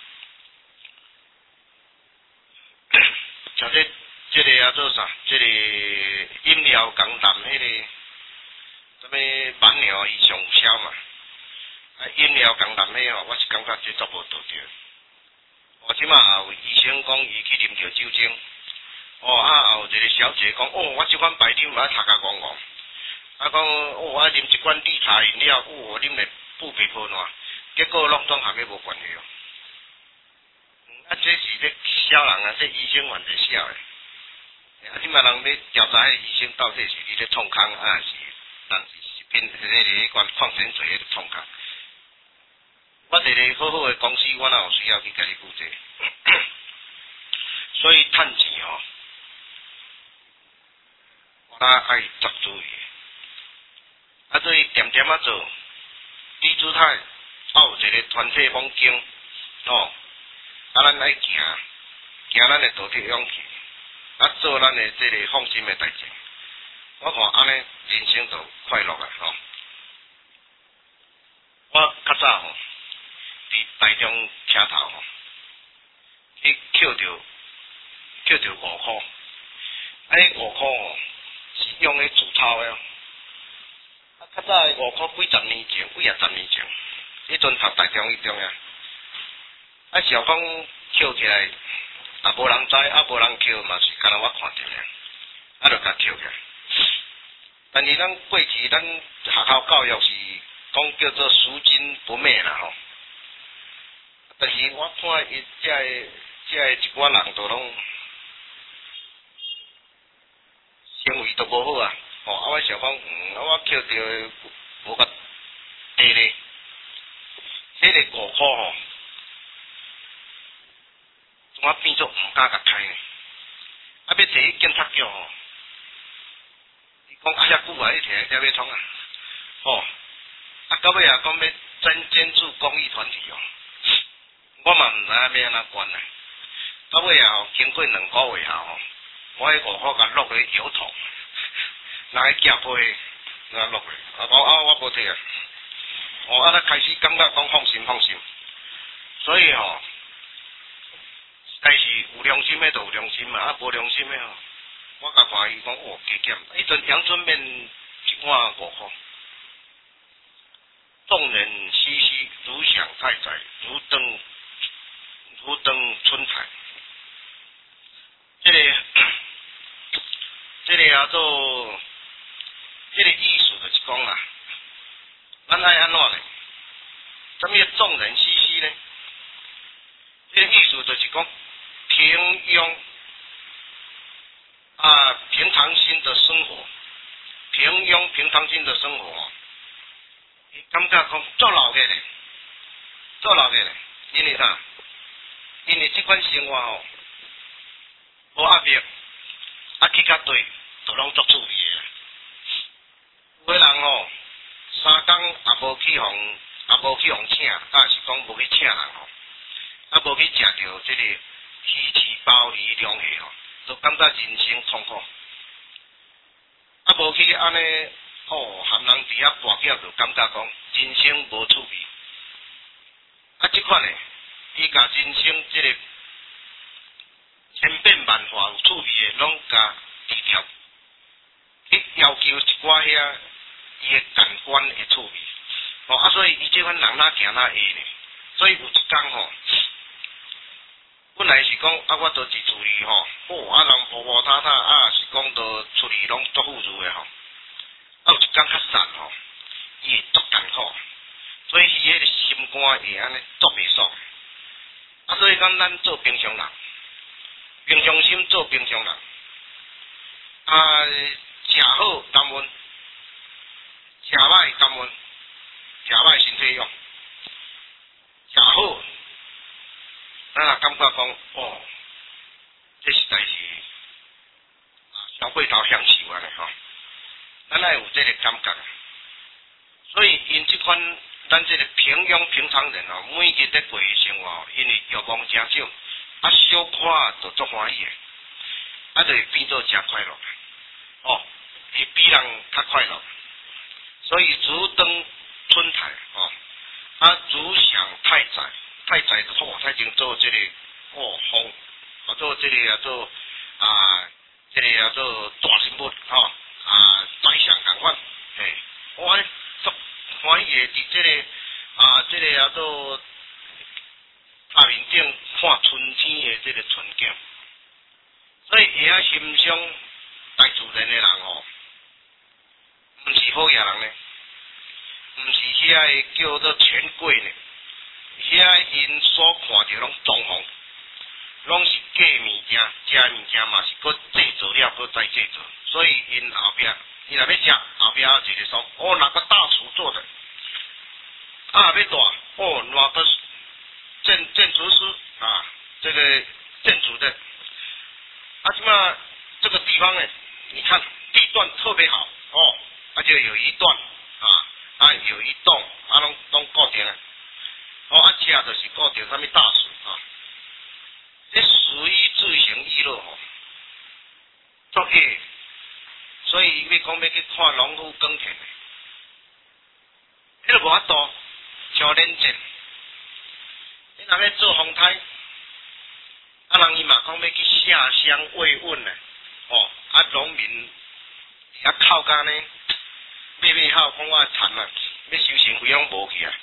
像这这个啊做啥？这个饮料讲谈迄个什么蛮牛伊上有销嘛？啊，饮料讲谈迄吼，我是感觉这足无道德。我即马有医生讲伊去啉着酒精，哦啊后一个小姐讲，哦我即款白啉我头壳戆戆，啊讲哦我啉一罐绿茶饮料，哦啉的不皮破烂，结果拢总含个无关系哦。啊，这是咧小人啊，这医生犯者小诶。啊，即马人要调查迄医生到底是伊咧创空啊，是人是食品迄个迄款矿泉水咧创空。我一个好好诶公司，我哪有需要去甲你负责？所以趁钱吼，我哪爱抓注意。啊，所以点点啊做，低姿态，有一个团体风经，哦。啊，咱爱行，行咱的道德勇气，啊，做咱的这个放心的代志。我看安尼人生就快乐啦，吼、哦。我较早吼，伫台中车头吼，去捡着捡着五箍，啊，迄五箍吼是用咧自掏的哦。啊，较早的五箍几十年前，几啊十年前，迄阵读台中一中啊。啊，想讲捡起来，也无人知，啊无人捡嘛是，敢若我看着尔，啊就甲捡起来。但是咱过去咱学校教育是讲叫做拾金不昧啦吼。但是我看伊遮个遮个一寡人都拢行为都无好啊，吼、哦！啊我想讲，嗯，啊我捡着无甲地咧，迄、那个五箍吼。 我变做毋敢甲开呢。啊，要坐警察局吼，伊讲啊，遐久啊，你摕遮要创啊，哦，啊到尾啊讲要增建筑公益团体哦，我嘛毋知影要安怎管啊。到尾啊吼，经过两个月啊吼，我迄五块甲落去油桶，拿去夹批，拿落去，啊讲啊我无摕啊，哦啊，咱开始感觉讲放心放心，所以吼。但是有良心的就有良心嘛，啊无良心的吼，我甲看伊讲哦加减，迄阵阳春面一碗五块，众人熙熙，如享太宰，如登如登春台。这个这个啊做，这个意思就是讲啊，咱爱安怎呢？什么众人熙熙呢？这个意思就是讲。平庸啊，平常心的生活，平庸平常心的生活，感觉讲做老个咧，做老个咧，因为啥？因为这款生活吼，无压力，啊去甲对，就拢足趣味个。有个人吼，三工也无去互，也无去互请，啊是讲无去请人吼，啊无去食着这个。鱼翅鲍鱼龙虾吼，都感觉人生痛苦。啊，无去安尼哦，含人伫遐跋筊，就感觉讲人生无趣味。啊，即款诶，伊甲人生即个千变万化有趣味诶，拢甲低调，去要求一寡遐伊诶感官诶趣味。哦，啊，所以伊即款人哪行哪会呢？所以有一工吼。本来是讲啊，我都伫厝里吼，哦啊人无无塌塌啊，是讲都厝里拢足富裕的吼。啊有一工较散吼，伊会足艰苦，所以伊迄个心肝会安尼足袂爽。啊，所以讲咱做平常人，平常心做平常人。啊，食好甘温，食歹甘温，食歹身体用，食好。咱也感觉讲，哦，这实在是啊，小过头享受安尼吼，咱爱有这个感觉。所以因这款咱这个平庸平常人哦，每日在过生活，因为欲望真少，啊小看就足欢喜的，啊就会变做真快乐，哦，会比人较快乐。所以如登春台，哦，啊如享太宰。太宰的好，太前做这个哦风，啊做这个啊做啊，这个啊做大人物吼啊，宰相共款，嘿，我呢足欢喜的伫这个啊这个啊做太面顶看春天的这个春景，所以会晓欣赏大自然的人哦，毋是好野人呢，毋是遐个叫做权贵呢。遐因所看到拢装潢，拢是假物件，假物件嘛是搁制作了，搁再制作，所以因后壁，因若要食，后壁一个说，哦，哪个大厨做的，啊，要大，哦，哪个建建筑师啊，这个建筑的，啊，什么这个地方呢？你看地段特别好，哦，而且有一段啊，啊有一栋，啊拢拢固定的。哦，啊，吃就是顾着啥物大事啊，这随意自行娱乐吼，作业，所以要讲要去看龙虎耕田，迄个无法度，像认真，你若要做风台，啊人伊嘛讲要去下乡慰问呢，哦，啊农民啊靠干呢，买买好讲我惨啊，要收成费拢无去啊。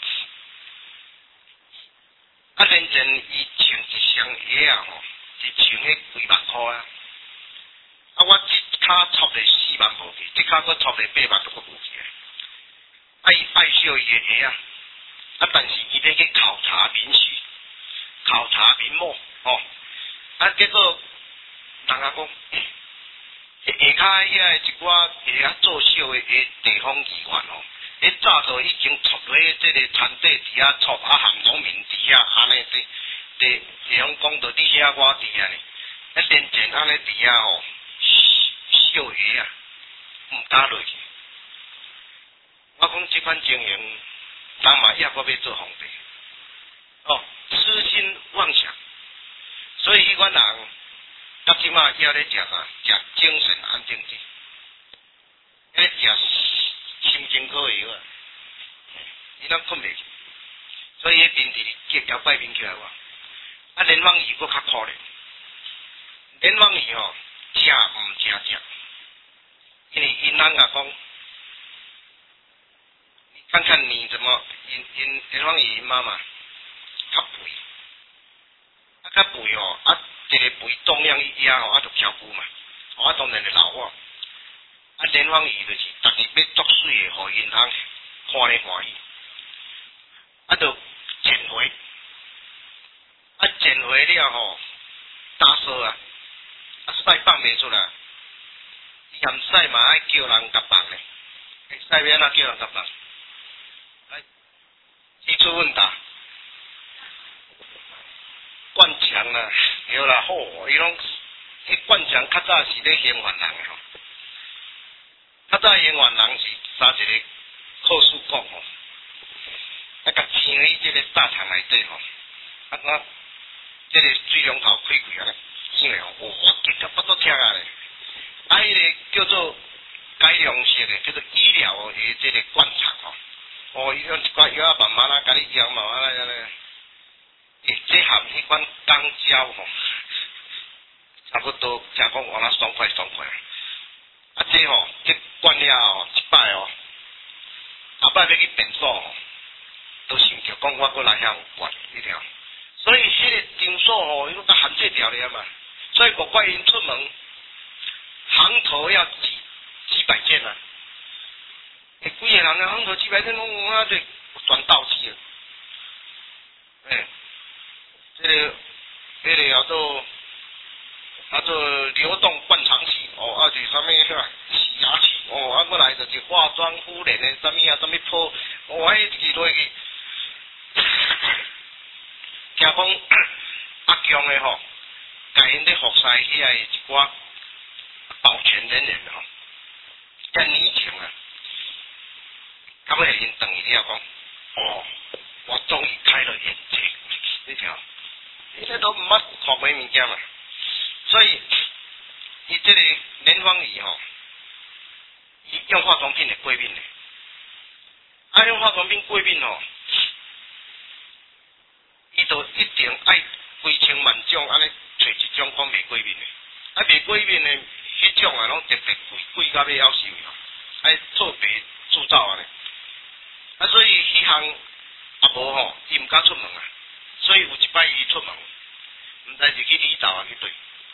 啊，认真伊穿一双鞋啊吼，是穿迄几万块啊。啊，我即骹撮咧四万无去，即骹佫撮咧八万都佫无去。啊，伊爱惜伊个鞋啊，啊，但是伊要去考察民序，考察民貌，吼。啊，结果人啊讲，迄下骹遐一寡鞋啊做小个鞋地方议员吼。迄早就已经撮落即个田地伫遐撮，啊含农民伫遐安尼伫地地方讲到你遐我伫遐呢，啊连前安尼伫遐吼，笑语啊，毋敢落去。我讲即款情形，人嘛也阁要做皇帝，哦，痴心妄想，所以迄款人到即马也咧食啥？食精神安定剂，咧食心情好药啊，伊拢困袂去，所以迄面伫结条摆面起来哇。啊，连网鱼佫较可怜，连网鱼吼食毋正食，因为因人甲讲。看看你怎么因因连网鱼妈妈较肥，啊较肥哦，啊一个肥重量一压吼，啊就飘浮嘛，哦啊当然就老我，啊连网鱼就是逐日要作水的，互因通看咧欢喜，啊就减肥，啊减肥了吼，打扫啊，啊屎放袂出来，嫌屎嘛爱叫人甲放咧，屎要安怎叫人甲放？基础问答，灌肠啦，对啦，好，伊拢迄灌肠较早是咧嫌烦人诶吼，较早嫌烦人是三一个科书讲吼，啊，甲钱喺即个大肠内底吼，啊，我即个水龙头开开啊，生诶吼，哇，急到不都听啊咧，啊，迄个叫做改良式诶，叫做医疗诶，即个灌肠吼。哦，伊种一寡药啊，慢慢啊，甲你药慢慢啊，安尼，诶，这含迄款钢胶吼，差不多，诚讲往那爽快爽快。啊，这吼，这灌了吼，一摆哦，后摆要去变数吼，都想着讲我过来遐有灌，你听。所以迄个场所吼，伊都甲限制条了嘛。所以国怪因出门，行头要几几百件啊。诶，几个人啊，行头几百件拢啊，就全倒去啊！诶，这个、这个叫做叫做流动灌肠器，哦，啊是啥物啊？洗牙器，哦，啊，过来就是化妆敷脸的，啥物啊，啥物铺，哦，迄一落去，听讲阿强的吼，甲因咧服侍遐个一寡保全人员吼，甲年轻啊。他们已经等于了讲，哦，我终于开了眼界，你听，你这都毋捌看过物件嘛，所以，伊这个连网鱼吼，伊用化妆品来过敏的，啊用化妆品过敏吼，伊就一定爱规千万种安尼找一种讲袂过敏的，啊袂过敏的迄种啊，拢特别贵，贵到要夭寿吼，爱做白铸造安尼。啊，所以迄项也无吼，伊毋敢出门啊。所以有一摆伊出门，毋知是去李岛啊去对。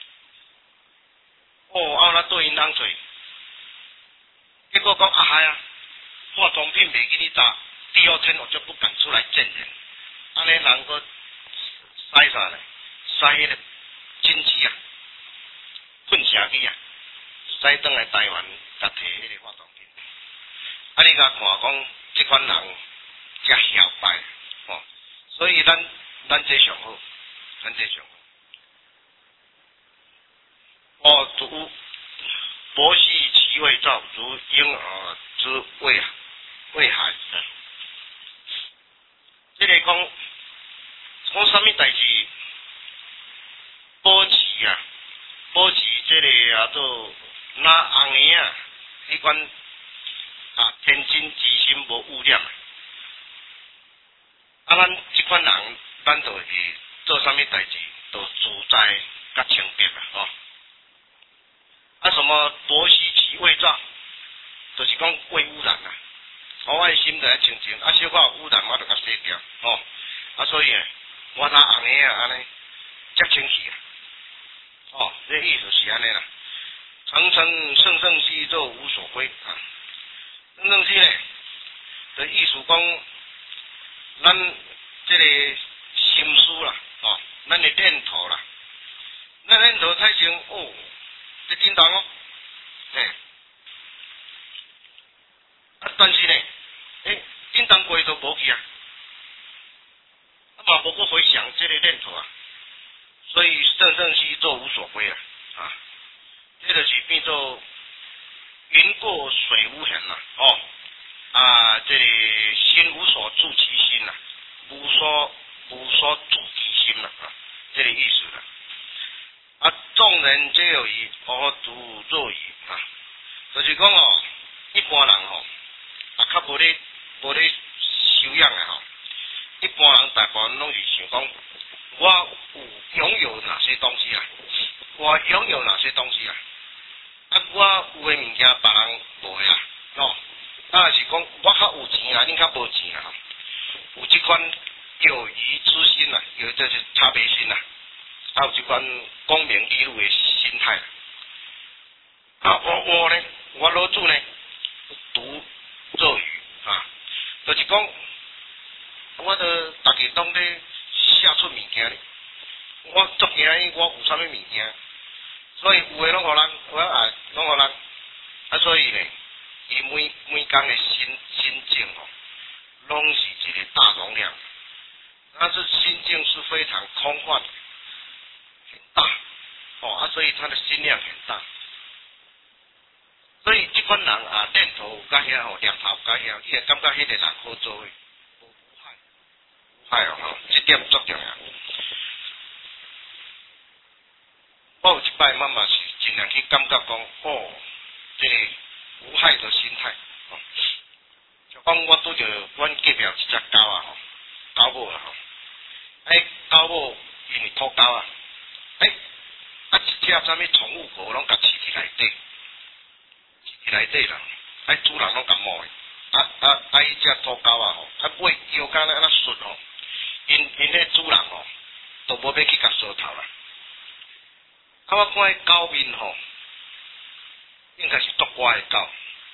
哦，啊那对因人做，结果讲啊嗨啊，化妆品袂记你搭，第二天我就不敢出来见人。安尼人个使啥呢？使迄个经济啊，混社去啊，使转来台湾，甲摕迄个化妆品。啊，你甲看讲。这款人才嚣摆，哦，所以咱咱这上好，咱这上好。哦，如伯兮其未兆，如婴儿之未未孩。这个讲讲什么代志？保持啊，保持这个啊做拿红叶啊，迄款。啊，天真之心无污染啊！啊，咱即款人，咱就是做啥物代志，都自在甲清洁啊，吼、哦。啊，什么伯兮其未兆，就是讲未污染啊。我的心就爱清净，啊，小可有污染我就甲洗掉，吼、哦。啊，所以我拿红的啊，安尼接清气啊。哦，这意思是安尼啦。层层圣圣兮，就无所归啊。真正是咧，的意思讲，咱这个心思啦，哦，咱的念头啦，咱念头产生哦，这叮当哦，嘿，啊，但是呢，诶，叮当过都无去啊，啊嘛无搁回想这个念头啊， 所以正正是做无所归啊，啊，这就是变做云过水无痕啦，哦，啊，这里心无所住其心啦，无所无所住其心啦，啊，这个意思啦。啊，众人皆有疑，我独若愚啊，就是讲哦，一般人吼、哦，啊，较无咧无咧修养的吼，一般人大部分拢是想讲，我有拥有哪些东西啊？我拥有哪些东西啊？啊，我有诶物件别人无诶啊，哦，啊是讲我较有钱啊，恁较无钱啊，有即款有疑之心啊，有这是差别心啊。还有这款功名利禄的心态，啊，我我呢，我老主呢，独若愚啊，就是讲，我都大家拢咧写出物件咧，我足惊伊我有啥物物件，所以有诶拢互人，我啊拢互人，啊，所以呢，伊每每工的心心境哦，拢是一个大容量，但是心境是非常空幻。大哦啊，所以他的心量很大，所以这款人啊，念头有甲遐吼，念头有甲遐，你会感觉迄个人好做诶，无害，无害哦吼，这点足重要。我有一摆妈妈是尽量去感觉讲，哦，这个无害的心态，哦，就讲我拄着阮隔壁一只狗啊吼，狗母啊吼，哎，狗母因为土狗啊。哎，啊一只啥物宠物狗拢甲饲伫内底，饲伫内底啦，哎主人拢甲摸诶，啊啊啊伊只土狗啊吼，啊尾腰干安那顺吼，因因迄主人吼，都无要去甲梳头啦。啊我看伊狗面吼，应该是足乖诶狗。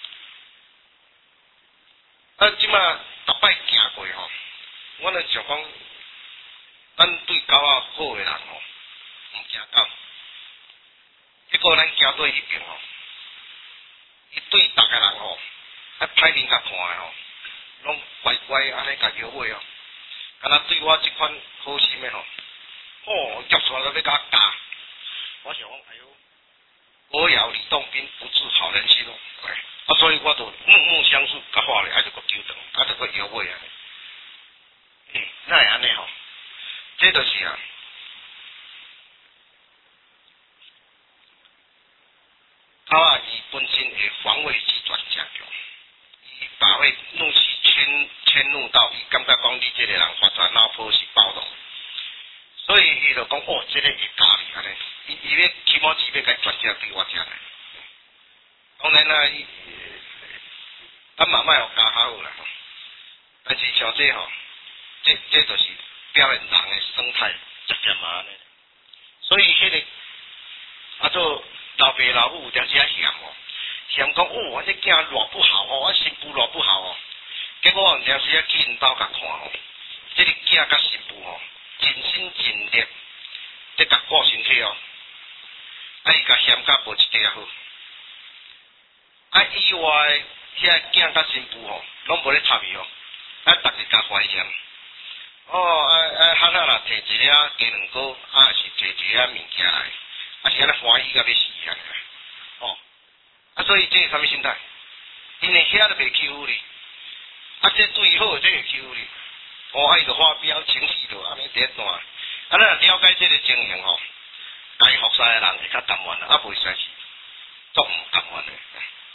啊即马逐摆行过吼，我咧想讲，咱对狗仔好诶人吼。毋惊狗，结果咱行对迄边吼，伊对逐个人吼，啊歹面甲看诶吼，拢乖乖安尼甲摇尾哦，敢若对我即款好心诶吼，哦约出来要甲我教，我想讲哎呦，我摇李洞宾不治好人心哦，啊所以我就怒目相视，甲话咧，啊就个纠正，啊就个摇尾啊，诶，哪会安尼吼？这就是啊。狗仔伊本身的防卫机转真强，伊把会怒气迁迁怒到伊感觉讲你这个人发出脑波是暴动，所以伊就讲哦，这个会教你安尼，伊伊要起码只要甲转嫁对我遮来。当然啦，伊咱嘛莫互教较好啦，但是像这吼，这这就是表现人的生态，直接嘛安尼。所以迄、那个啊做。老爸老母有当时啊嫌哦，嫌讲哦，我这囝偌不好哦，我媳妇偌不好哦。结果我有当时啊去因兜甲看哦，这个囝甲媳妇哦，尽心尽力在甲顾身体哦，啊伊甲嫌甲无一块好。啊以外，遐囝甲媳妇哦，拢无咧插伊哦，啊逐日甲怀嫌。哦啊啊，哈哈啦，摕一粒鸡卵糕，啊是摕一粒物件来。啊是安尼欢喜甲要死啊！哦，啊所以这是啥物心态？因为遐都袂欺负你，啊这对好这会欺负你，哦啊伊就发飙情绪就安尼第一段，啊咱了解这个情形吼，该服侍的人会较甘愿啦，啊袂使是足唔甘愿的。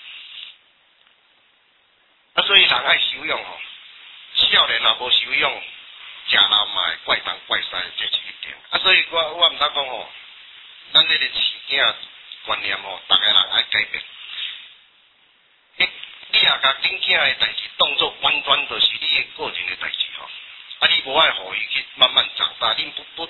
啊所以人爱修养吼，少年若无修养，食老嘛会怪东怪西，这是一点。啊所以我我毋通讲吼。咱这个饲囝观念吼，逐个人爱改变。你你若甲恁囝的代志当作完全就是你的个人的代志吼，啊你无爱互伊去慢慢长大，恁不不，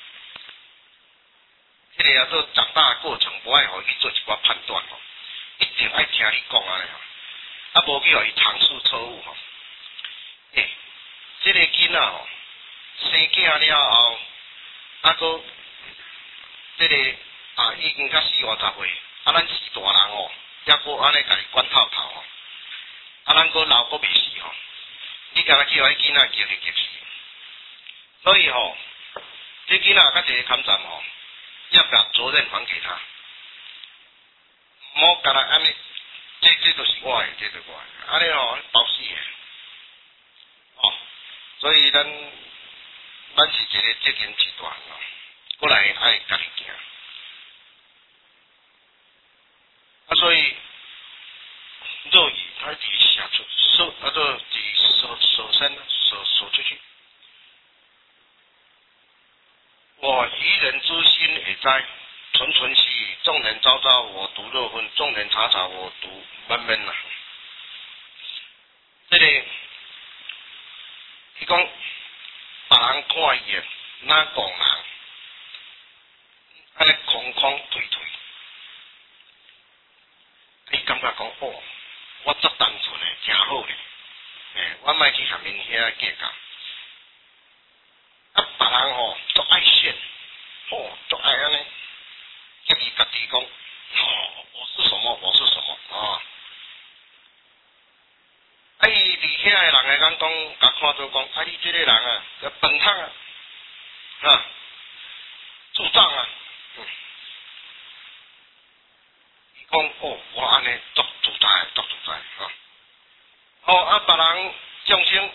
迄个叫做长大的过程，无爱互伊去做一寡判断吼，一定爱听你讲安尼吼，啊无去互伊尝试错误吼。诶，这个囡仔吼，生囝了后，啊个。这个啊，已经较四五十岁，啊，咱是大人哦，还阁安尼家己管透透哦，啊，咱阁老阁未死吼，你敢若叫迄囡仔叫你急死，所以吼， 这囡仔甲一个看站吼，要把责任还给他，莫甲他安尼，这这都是我的，这就是我的，安尼吼包死的，哦，所以咱咱是一个责任之大哦，过来爱家己行，啊，所以肉语他自己写出，手啊做自己手手伸手手出去。我愚人之心也在，纯纯兮；众人昭昭，我独若昏；众人察察，我独闷闷呐。这个，伊讲，别人看伊诶，哪讲人，安尼空空推推，你感觉讲哦，我足单纯诶，真好咧，诶，我莫去下面遐计较。啊，别人吼都爱炫。哦，就爱安尼，叫伊家己讲，哦，我是什么，我是什么啊？啊，伊伫遐个人会讲讲，甲看做讲，啊，你即个人啊，要笨汤啊，啊，智障啊，嗯，伊讲哦，我安尼足自在，足自在啊。哦，啊，别人众生，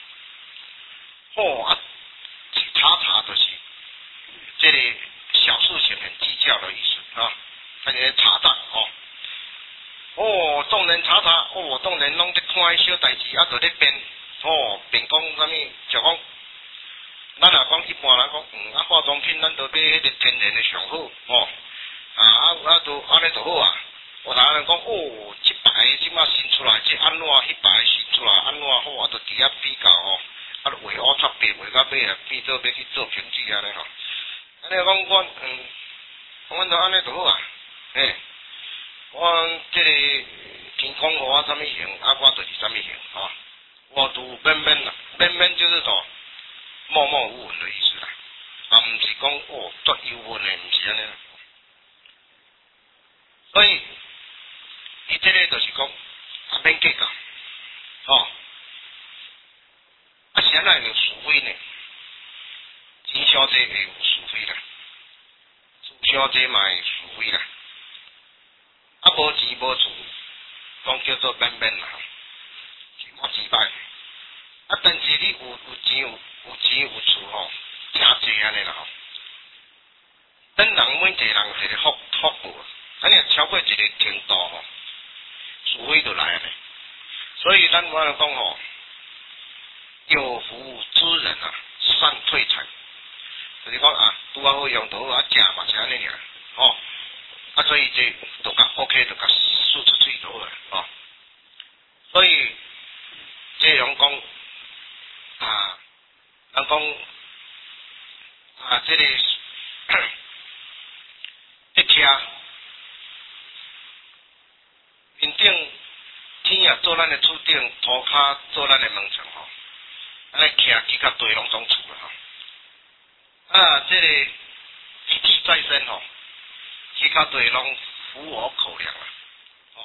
哦啊，去查查就是。这里小事情很计较的意思啊，他就查账哦。哦，众人查查，哦，众人拢在看迄小代志，啊，就咧编，哦，编讲啥物，就讲，咱若讲一般人讲，嗯，啊，化妆品咱都买迄个天然的上好，哦，啊啊啊，都安尼就好啊。有人人讲，哦，即排即马新出来，即安怎，迄排新出来安怎好，啊，就伫遐比较哦，啊，画乌擦白，画到尾啊，变做要去做评纸安尼吼。安尼讲我，嗯，阮就安尼就好啊，嘿，我即个天空互我啥物型，啊，我就是啥物型啊，我都闷闷啦，闷闷就是说默默无闻的意思啦，啊，毋是讲哦作幽闷的，毋是安尼啦，所以伊即个就是讲啊免计较，哦，啊是安怎有是非呢？钱小姐会有是非啦，厝小姐嘛会是非啦，啊无钱无厝，讲叫做变变啦，是无钱歹。啊，但是你有有钱有有钱有厝吼，真济安尼啦吼。咱人每一个人是个福福报，安尼超过一个程度吼，是非就来啊咧。所以咱我讲吼，有福之人啊，善退财。就是讲啊，拄啊好用就好，啊食嘛是安尼尔，吼，啊所以这就甲 OK， 就甲输出去就好啦，吼。所以这样讲啊，人讲啊，这个一车面顶天也做咱的厝顶，涂骹做咱的门墙吼，安尼徛几甲地拢总厝啦吼。啊，这个一技在身吼，其他对拢符我口粮啦，哦，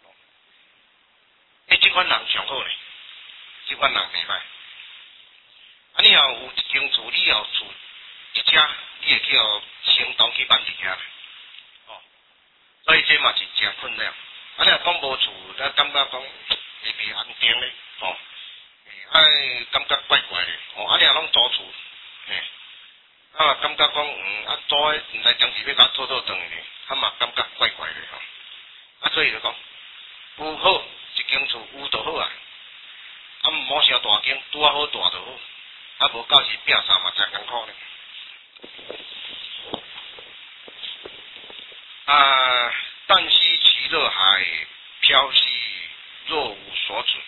诶，这款人上好咧，这款人袂歹。啊，你若有一间厝，你要厝一家，你会去互行动去办一家，哦，所以这嘛是真困难。啊，你若讲无厝，咱感觉讲会袂安定咧，哦，哎，感觉怪怪咧，哦，啊，你若拢租厝，嘿。啊，感觉讲，嗯，啊，做诶，毋知将是要甲做做转去，啊嘛感觉怪怪的吼。啊，所以就讲，有好一间厝有就好啊，啊，毋好伤大间，拄啊好大就好，啊，无到时拼啥嘛真艰苦呢。啊，旦夕其乐海，飘兮若无所准。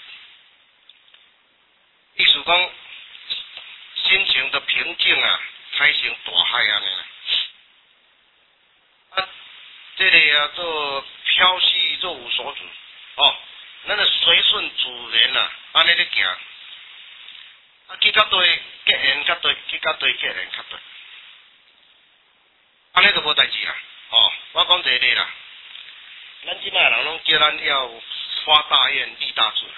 意思讲，心情的平静啊。开成大海安尼啦，啊，这个啊做飘兮若无所主，哦，咱就随顺自然啦，安尼咧行，啊去到对结缘较对，去到对结缘较对，安尼就无代志啦，哦，我讲一个啦，咱即摆人拢叫咱要发大愿立大志，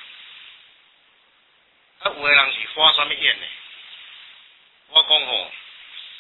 啊有个人是发啥物愿呢？我讲吼。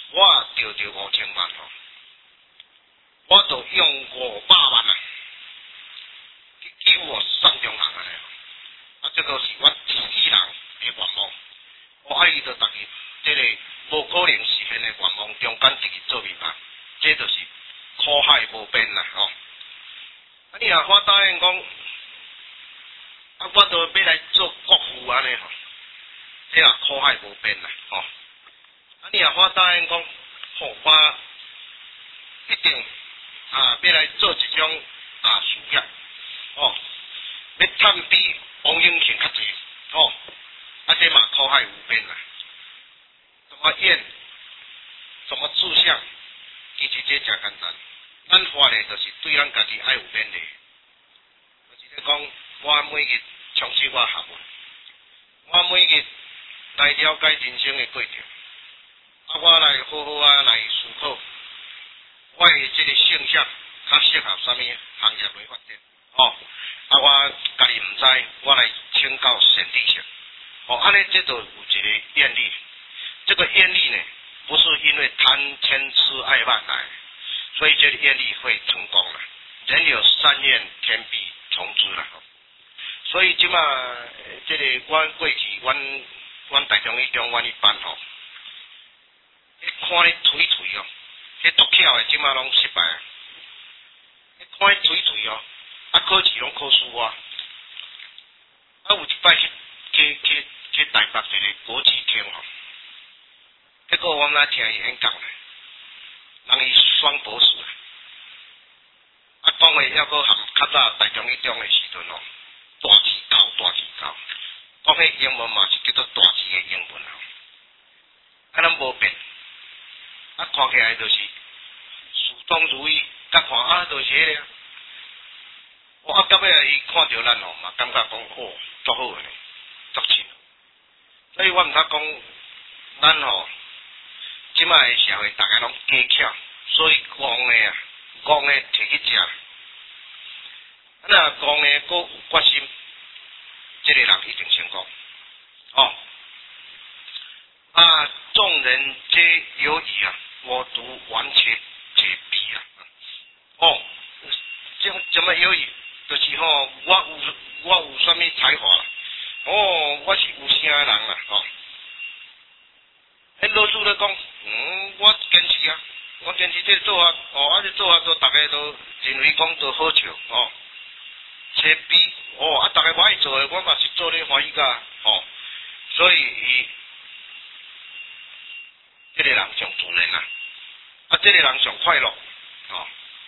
钓着五千万吼，我就用五百万啊，去救我善中人安尼。啊，这个是我一世人的愿望。我爱伊着逐日，这个无可能实现的愿望中间一日做明白，这就是苦海无边啦吼。啊，你若我答应讲，啊，我着要来做国父安尼吼，这啊苦海无边啦吼。啊，你若我答应讲，吼我一定啊要来做一种啊事业，吼，要趁比王永庆较济，吼，啊这嘛苦海无边啦。怎么演？怎么志向？其实这真简单。咱发的就是对咱家己爱有勉励，就是咧讲，我每日充实我学问，我每日来了解人生的过程，啊，我来好好啊来思考，我的这个性向较适合什么行业来发展，哦，啊，我家己唔知，我来请教贤弟先，哦，安尼这就有一个愿力，这个愿力呢，不是因为贪嗔痴爱慢来。所以这个愿力会成功了，人有三愿，天必从之了。所以即马这个阮过去，阮阮台中一中阮一班吼，看你推推哦，迄独巧的即马拢失败啊，看你推推哦，啊考试拢考输我，啊有一摆去去去去台北一个国际厅吼，结果我们听伊演讲咧。人伊双博士，啊，讲话还阁含较早台中一中的时阵哦，大字高大字高，讲迄英文嘛是叫做大字的英文啊，啊，咱无变，啊，看起来就是事中如意，甲看啊，就是迄个，我啊，到尾伊看着咱哦，嘛感觉讲哦，足好诶，足亲，所以我毋通讲，咱吼。即摆诶社会，大家拢假巧，所以讲诶啊，讲诶摕去食。啊，若讲诶佫有决心，即、这个人一定成功。哦，啊，众人皆有矣啊，我独完全解逼啊。哦，怎怎么有矣？就是吼、哦，我有我有啥物才华啦？哦，我是有声诶人啦，哦。迄老师咧讲，嗯，我坚持啊，我坚持这做啊，哦，啊这做啊，都大家都认为讲都好笑，哦，切比，哦，啊，大家无爱做诶，我嘛是做咧欢喜噶，哦，所以伊，这个人上自然啊，啊，这个人上快乐，哦，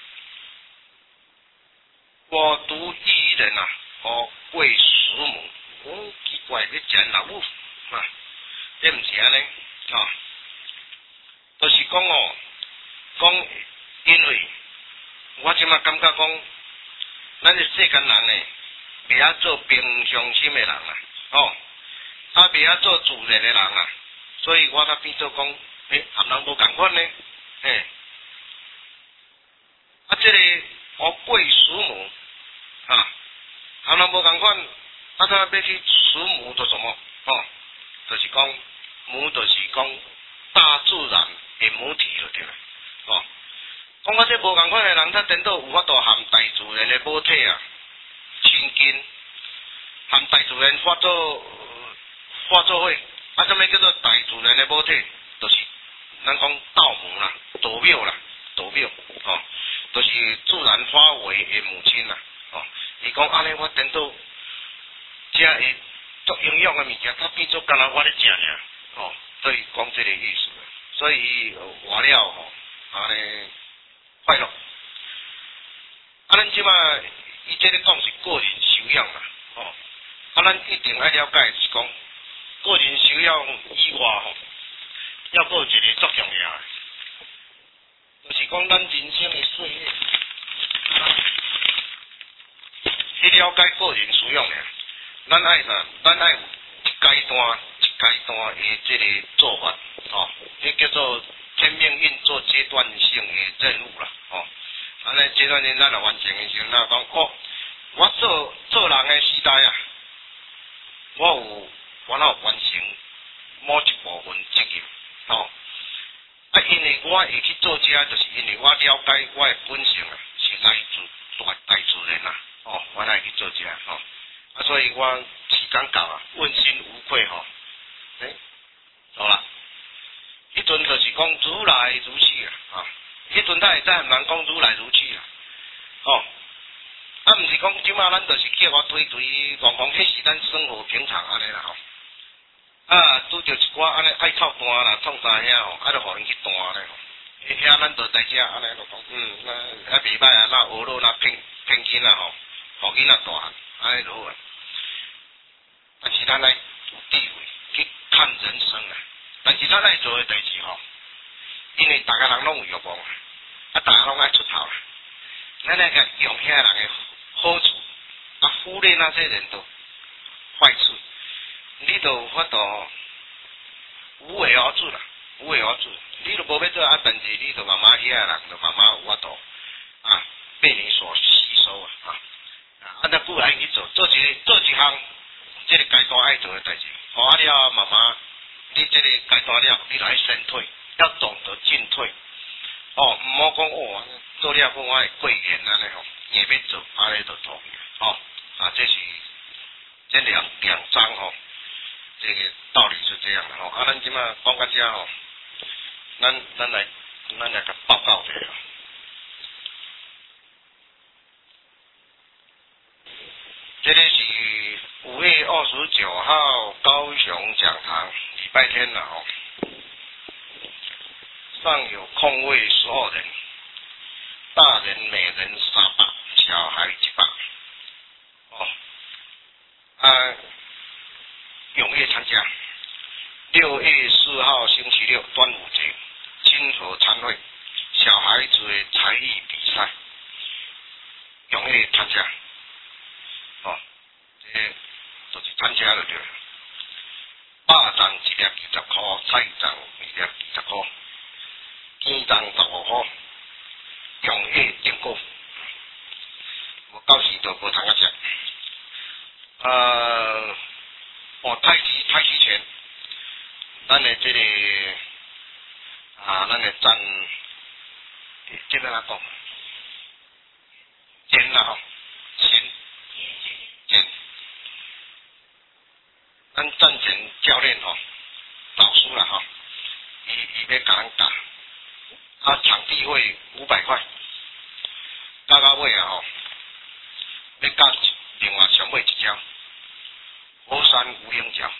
我独一人啊，哦，贵师母，哦，奇怪，你真老母，啊，这毋是安尼。啊，就是讲哦，讲因为我即马感觉讲，咱这世间人呢，袂晓做平常心的人啊，哦，啊袂晓做自然的人啊，所以我才变做讲，诶，含人无共款呢，嘿，啊，这个我贵师母啊，含人无共款，啊，他要去师母做什么？哦，就是讲。母就是讲大自然的母体就对啦，哦，讲到这无共款的人，他颠倒有法度含大自然的母体啊，亲近，含大自然化作化作伙，啊，什么叫做大自然的母体？就是咱讲道母啦、道庙啦、道庙，哦，就是自然化为的母亲啦，哦，伊讲安尼我颠倒食会足营养的物件，它变做干那我咧食尔。哦，所以讲这个意思，所以活了吼，安尼快乐。啊，咱即马伊这个讲是个人修养啦，哦，啊，咱一定要了解是讲个人修养以外吼，要有一个足重要的，就是讲咱人生的岁月，去了解个人修养咧，咱爱啥？咱爱有一阶段。阶段的这个做法，哦，这叫做天命运作阶段性的任务啦，哦，安尼阶段性咱来完成的时候，咱讲哦，我做做人的时代啊，我有我有完成某一部分责任，哦， 啊，因为我会去做这，就是因为我了解我的本性啊，是来自大大自然啊，哦，我来去做这吼，啊，所以我时间到啊，问心无愧吼，诶、欸，好啦，迄阵就是讲如来如去啊，啊，迄阵才会知人讲如来如去啊，哦，啊，毋是讲即马咱就是叫我推推，讲讲迄是咱生活平常安尼啦吼。啊，拄着一寡安尼爱靠单啦，创啥遐吼，啊，就互因去单咧吼。遐咱就在遮安尼就讲，嗯，那啊袂歹啊，那学咯，那骗骗囡仔吼，互囡仔大汉，安尼就好啊。但是咱来有智慧去看人生啊，但是咱爱做诶代志吼，因为逐个人拢有欲望啊，啊，逐个拢爱出头啊，咱来个用遐人诶好处，啊，忽略那些人的坏处。你就有法度无为而治啦，无为而治。你都无要做啊，但是你就慢慢遐人就慢慢有法度啊，被你所吸收啊啊！啊，那不然去做做一做一项，这个阶段爱做的代志，好啊了，慢慢你这个阶段了，你来先退，要懂得进退。哦，唔好讲哦，做了讲我会贵言安尼吼，也要做安尼就错。哦啊，这是这两两章吼。这个道理是这样的吼，啊，咱即马讲到遮吼，咱咱来咱来个报告一下。这个是五月二十九号高雄讲堂，礼拜天了吼，上有空位十二人，大人每人三百，小孩一百。哦，啊。踊跃参加。六月四号星期六端午节，亲和参会，小孩子的才艺比赛，踊跃参加。哦，这就是参加就对了。肉粽一粒二十块，菜粽一粒二十块，鸡粽十五块，踊跃订购。我到时就无通啊食。呃。哦，太极太极拳，咱的这个啊，咱的站，这个哪讲？剑啦吼，剑剑，咱战前教练吼，老师啦吼，伊伊要甲咱教，啊，场地费五百块，教到尾啊吼，要教另外上尾一招。高山无影脚，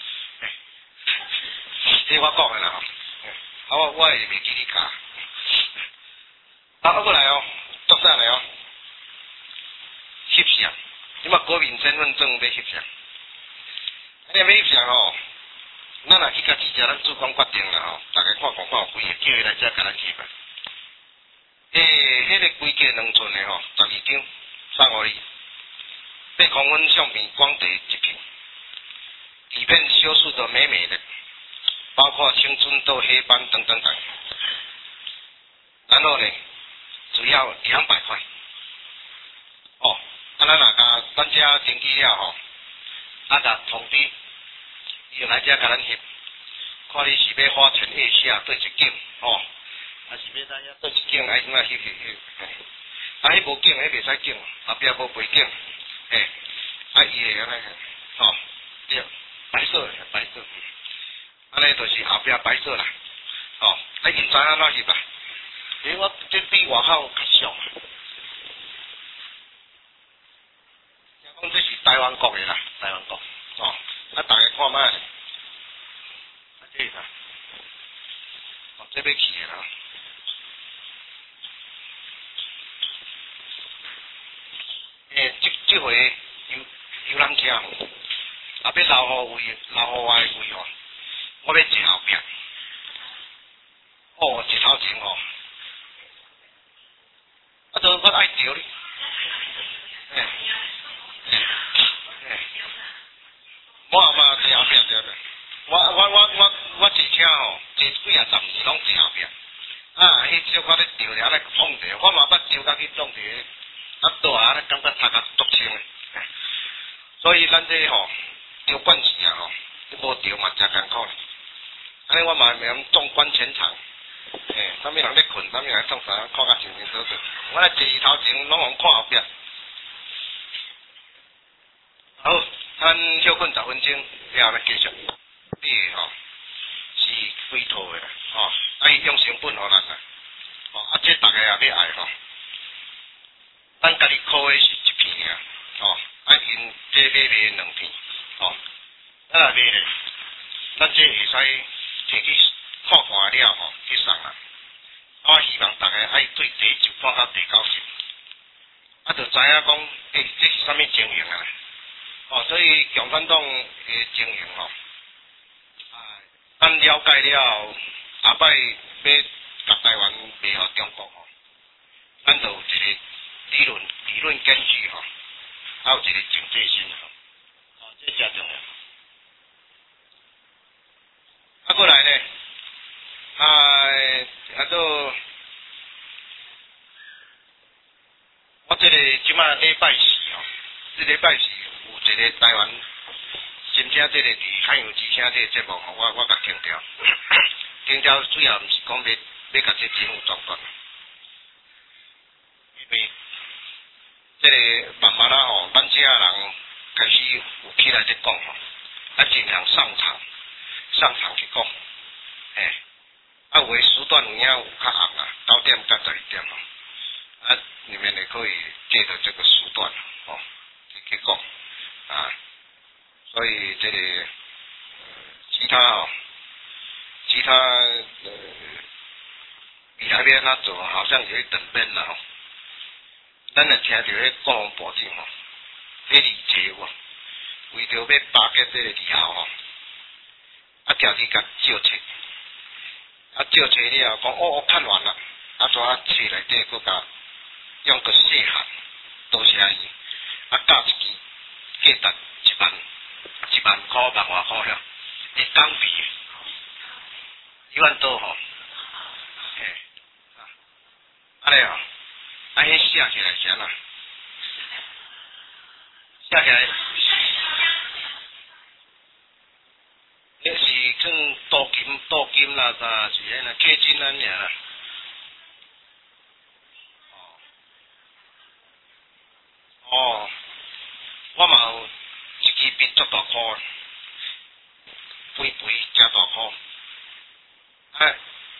这我讲的啦吼，啊我我会袂记你教，啊啊过来哦，做啥来哦？翕相，即马国民身份证要翕相，啊你要翕相吼，咱若去甲记者咱主管决定啦吼，大家看看看有几个，叫伊来遮甲咱翕啊。诶，迄个规格两寸的吼，十二张，送互你，八公分相片光碟一片。底片修饰的美美的，包括青春痘、黑斑等等等。然后呢，只要两百块。哦，啊，咱若甲咱遮登记了吼，啊，甲通知，伊就来遮甲咱翕，看你是要花前月下对一景，哦，还是要咱遐对一景，爱怎啊翕翕翕，啊，迄无景，迄袂使景，后壁无背景，嘿，啊，伊会安尼，哦，对。白色的白色，安尼就是后壁白色啦，哦，啊因知影怎翕啦？因为我这比外口较俗，听讲这是台湾国的啦，台湾国，哦，啊大家看卖，啊这是啥？哦，这要去的啦。诶，这这回游游览车。啊！要留互位，留互我的位吼，我要坐后壁。哦，一头前吼，啊，都我爱着你。诶，诶，诶，我阿妈坐后壁坐后壁。我我我我我坐车吼，坐几啊站是拢坐后壁。啊，迄小可咧着了咧碰着，我嘛捌招甲去撞着，啊大啊咧感觉头壳足清诶。所以咱这吼。着惯势啊吼，无着嘛真艰苦。安尼我嘛袂用纵观全场， 诶，啥物人咧困，啥物人创啥，看甲清清楚楚。我来坐伊头前，拢互看后壁。好，咱休困十分钟，了来继续。你吼是龟套的啦，吼，爱用成本互咱啦，吼，啊，这大家也要爱吼。咱家己烤的是一片尔，吼，啊，因这买卖两片，吼，咱若买咧，咱这会使摕去看看了吼，去送啦。我希望大家爱对第一集看到第九集，啊，就知影讲，诶、欸，这是啥物情形啊？哦，所以共产党的情形吼，咱了解了，下摆要甲台湾卖互中国吼，咱就有一个理论理论根据吼，还有一个警戒性吼，哦，这真重要。啊，过来呢，啊，啊都，我这个即摆礼拜四吼，这礼拜四有一个台湾真正这个伫海洋之声这个节目吼，我我甲停掉，停掉主要毋是讲要要甲这节目中断，因为这个慢慢啊吼，咱这啊人开始有起来在讲吼，啊尽量上场上场去讲，嘿，啊有诶时段有影有较暗啊，九点到十二点吼，啊你们也可以借着这个时段吼去去讲啊，所以这个其他哦，其他呃未来要安怎做，好像有一等变啦吼。咱也听到迄国防部长吼，迄李杰喎，为着要巴结这个李豪吼，啊条去甲照册，啊照册了后讲哦我看完了，啊怎啊册内底佫甲用个细汉，多谢伊，啊加一支价值一万一万块万外块了，你港币一万多吼，嘿，啊，安尼哦。啊，迄写起来是安怎？写起来，迄是算镀金、镀金啦，啥是迄个K金安尔啦。哦，我嘛有一支笔足大颗，肥肥真大颗。啊，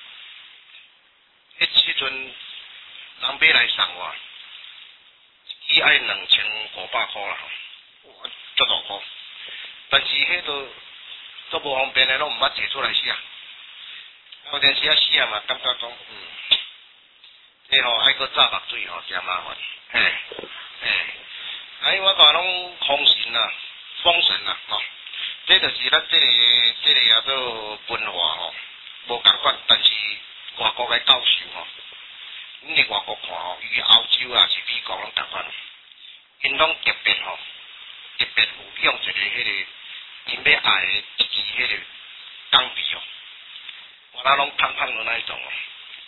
迄迄阵人买来送我。伊爱两千五百块啦，哇，足大块。但是迄都都无方便诶，拢毋捌摕出来写。有阵时啊写嘛，感觉讲，嗯，迄吼爱搁炸目水吼，真麻烦。嘿，嘿，哎，我讲拢封神啦，封神啦，吼、哦，这就是咱这个这个啊做文化吼，无共款，但是外国诶教授吼。阮伫外国看吼，与欧洲啊是美国拢共款，因拢特别吼，特别有用一个迄个因要爱的一支迄个钢笔哦，我那拢胖胖的那一种哦。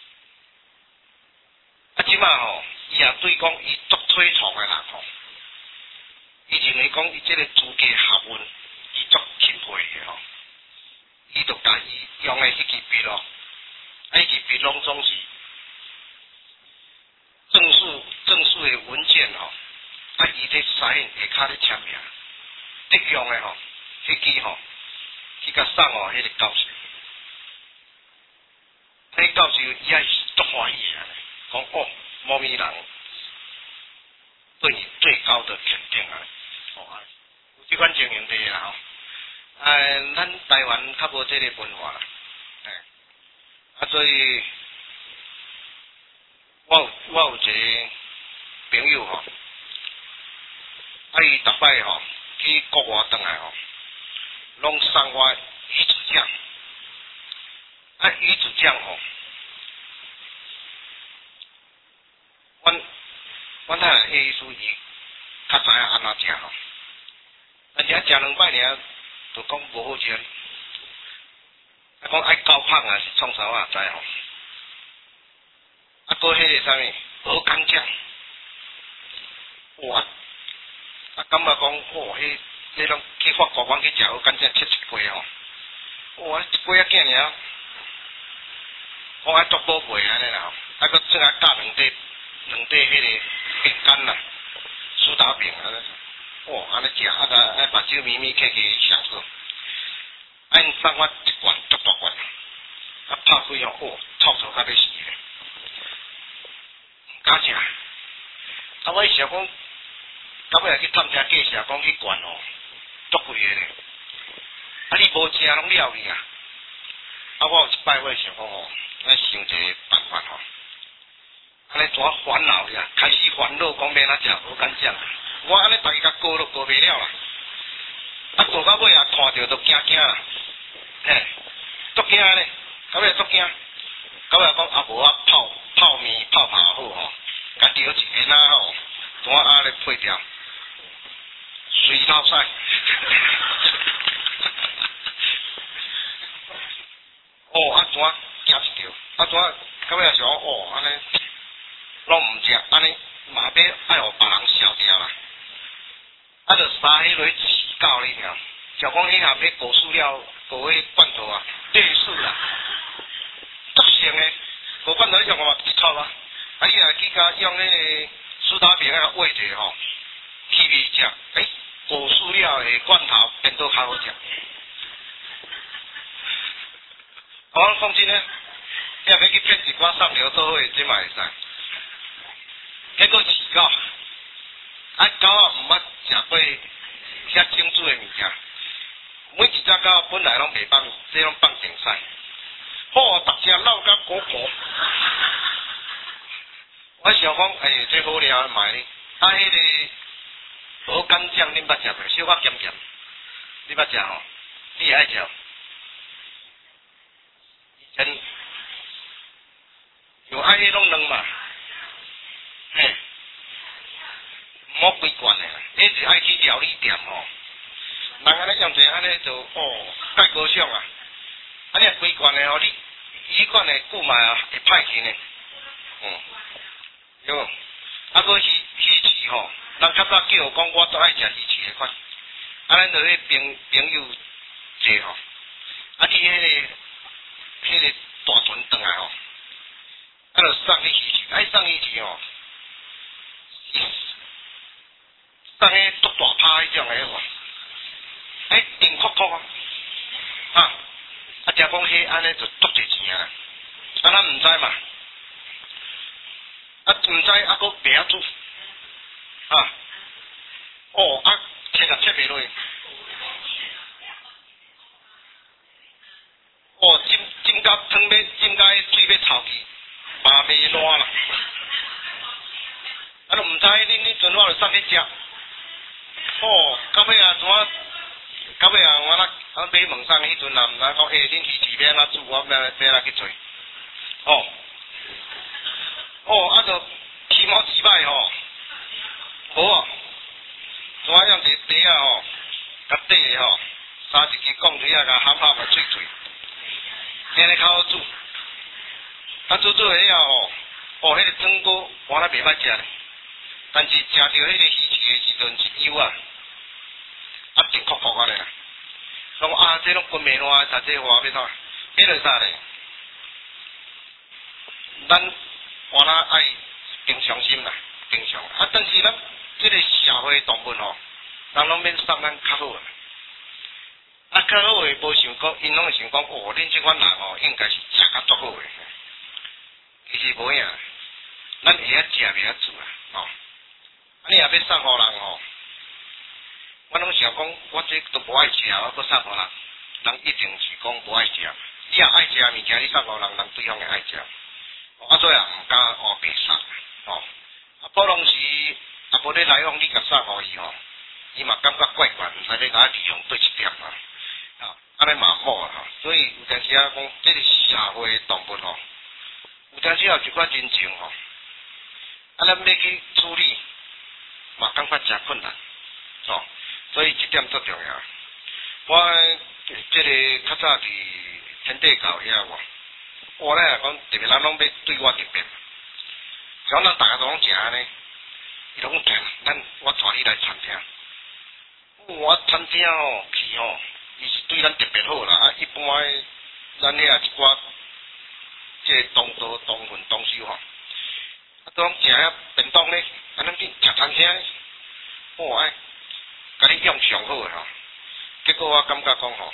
啊，即马吼，伊也对讲伊足推崇的人吼，伊认为讲伊即个资格学问，伊足钦佩的吼，伊就甲伊用的迄支笔咯，啊，迄支笔拢总是。正式正式的文件吼，啊，伊咧使下骹咧签名，得用的吼，迄支吼，去甲送哦，迄个教授，迄教授伊也是足欢喜的，讲哦，某咪人对你最高的肯定啊，哦，有即款情形伫啦吼，哎，咱台湾较无即个文化啦，哎，啊，所以。我有我有一个朋友吼，啊伊逐摆吼去国外转来吼，拢送我鱼子酱，啊鱼子酱吼，阮阮太太意思伊较知影安怎食吼，而且食两摆尔就讲无好食，啊讲爱高胖啊是创啥我也知吼。啊，搁迄个啥物鹅肝酱，哇！啊，感觉讲，哦，迄迄种去法国阮去食鹅肝酱，切一锅吼，哇，一锅仔囝尔，哦， 讲爱足宝贝安尼啦，啊，佮即个加两块两块迄个饼干啦，苏打饼安尼，哦，安尼食啊个爱目睭咪咪客客享受，啊，因送我一罐足大罐，啊，拍开吼，哦，臭臭甲要死咧，敢食，啊，我想讲，到尾去探听价钱，讲去罐哦，足贵个咧，啊，你无食拢了去啊，啊，我有一摆我想讲吼。咱想一个办法吼，安尼怎烦恼呀？开始烦恼讲要哪食，无敢食。我安尼大家甲过都过袂了啦，啊过到尾啊，看着都惊惊啦，嘿，足惊咧，到尾足惊，到尾讲啊无啊泡泡面泡泡好吼，甲钓一个仔吼，怎啊咧配掉，水老屎。哦，啊怎？惊一条，啊怎啊？到尾也想哦，安尼拢毋食，安尼嘛要爱互别人笑掉啦。啊，着杀迄落去饲狗咧尔，就讲迄下要果饲料、果迄罐头啊，类似啦，足成诶，果罐头迄种我嘛一套啊。啊，伊若去甲用迄个苏打饼啊喂者吼，去味食，诶，果饲料诶罐头变倒较好食。我讲真诶。要要去骗一寡上流社会，这嘛会使。结果饲狗，啊狗啊毋捌食过遐精致的物件，每一只狗本来拢袂放，这拢放竞赛，好，逐只闹甲鼓鼓。我想讲，哎、欸，这好料买呢，啊，迄、那个鹅肝酱恁捌食未？小可咸咸，你捌食吼？你也爱食？以前。有爱迄种软嘛，嘿，毋好规罐的啦，迄是爱去料理店吼，人安尼用者安尼就哦，介高尚啊，啊你若规罐的吼，你伊款的久卖啊会歹去呢，嗯，对无？啊个鱼鱼翅吼，人较早叫我讲我都爱食鱼翅的款，啊咱着迄朋朋友坐吼，啊你迄、那个迄、那个大船转来吼。啊，就送你鱼翅，爱送鱼翅哦，送迄足大趴迄种诶哇，哎，硬壳壳啊，啊，啊，食讲迄安尼就足侪钱啊，啊，咱毋知嘛，啊，毋知啊，佫袂晓煮，啊，哦，啊，切啊切袂落去，哦，浸浸甲汤要浸甲迄水要臭去。嘛袂烂啦，啊，都毋知恁恁阵我就送去食，哦，到尾啊怎啊？到尾啊我那我买问上迄阵啊，毋知讲诶，恁鱼翅要安怎煮，我要要来去做，哦，哦，啊就起毛几摆吼，无啊，怎啊样一底啊吼，甲底吼，三一支钢锤啊，甲焊焊个脆脆，安尼较好煮。啊，做做迄啊吼，哦，迄、那个汤锅我那袂歹食咧，但是食着迄个鱼翅的时阵是油啊，啊直壳壳啊咧，讲啊，这拢滚袂烂，食这话要怎？迄个啥咧？咱我那爱平常心啦，平常。啊，但是咱这个社会动物吼，人拢免送咱较好啊。啊，较好诶，无想讲，因拢会想讲，哦，恁即款人吼，应该是食较足好诶。其实无影，咱会晓食袂晓煮啊，吼、哦。啊，你若要送互人吼，我拢想讲，我这都无爱食，我搁送互人，人一定是讲无爱食。你若爱食物件，你送互人，人对方会爱食。啊，所以啊，毋敢哦白送，吼。啊，普通时啊，无咧来往，你甲送互伊吼，伊嘛感觉怪怪，毋知要甲利用对一点啊，啊，安尼嘛好啊，所以有阵时啊，讲这个社会动物吼。有阵时也有一寡人情吼，啊，咱要去处理，嘛感觉真困难，哦，所以这点最重要。我这个较早伫天地教遐喎，我咧讲特别人拢要对我特别，像咱大家都拢食安尼，伊拢讲咱我带你来餐厅，我餐厅吼去吼，伊是对咱特别好啦，啊，一般咱遐一寡。 即个当道当份当收吼，啊，当食遐便当咧，啊，咱去食餐厅，哇，哎，甲你用上好诶吼，结果我感觉讲吼，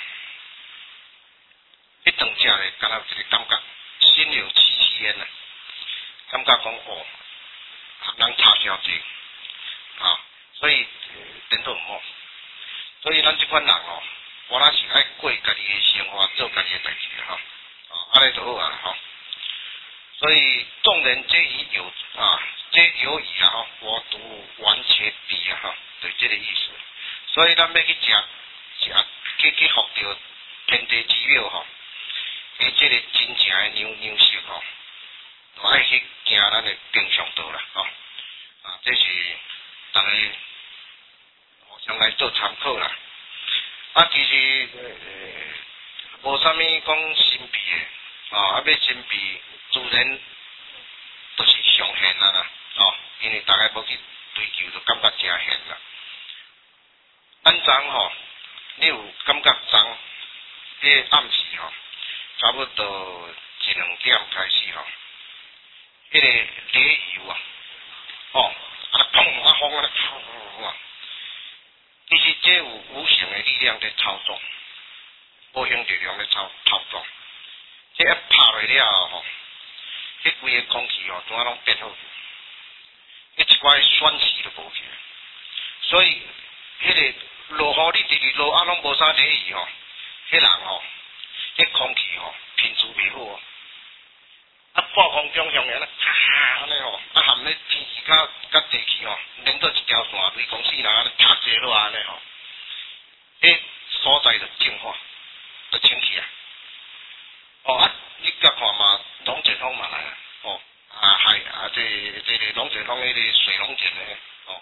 迄顿食咧，敢若一个感觉，心有戚戚焉啊，感觉讲哦，人差诚济，啊，所以颠倒毋好，所以咱即款人吼，我若是爱过家己诶生活，做家己诶代志吼，啊，安尼就好啊吼。所以众人皆以有啊，皆有以啊，我独完且鄙啊，哈，就这个意思。所以咱要去食食去去服着天地之妙吼，伊这个真正诶牛牛食吼，就爱去行咱诶平常道啦，吼，啊，这是大家互相来做参考啦。啊，其实无啥物讲神秘诶，啊，啊要神秘。自然就是上现啊啦，哦，因为大家要去追求，就感觉真现啦。咱昨吼，你有感觉昨迄暗时吼，差不多一两点开始吼，迄、那个雷油啊，哦，啊砰啊风啊，噗啊，其实这有无形的力量在操纵，无形力量在操操纵，这一拍落了吼。迄规个空气吼，怎啊拢变好，迄一寡酸气都无去，所以迄个落雨你直直落啊，拢无啥礼仪吼，迄人吼，迄空气吼品质袂好哦。啊，暴风中上面咧，哈安尼吼，啊含咧天气甲甲地气吼，连到一条线，对公司人安尼拍坐落安尼吼，迄所在就净化，就清气啊。哦啊，你甲看嘛，龙卷风嘛来啊，哦啊海啊，这这个龙卷风迄个水龙卷咧，哦，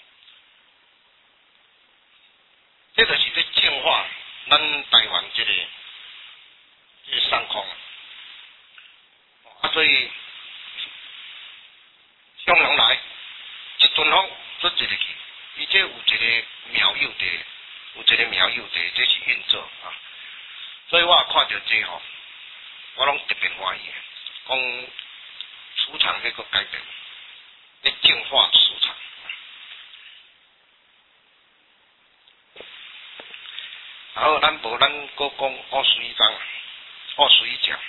这就是在净化咱台湾这个这个上空啊，所以向阳来一阵风出一个去，伊这有一个妙有地，有一个妙有地，这是运作啊，所以我也看到这吼。我拢特别欢喜，讲磁场迄个改变，要净化磁场。然后咱无咱搁讲二十一章，二十一讲，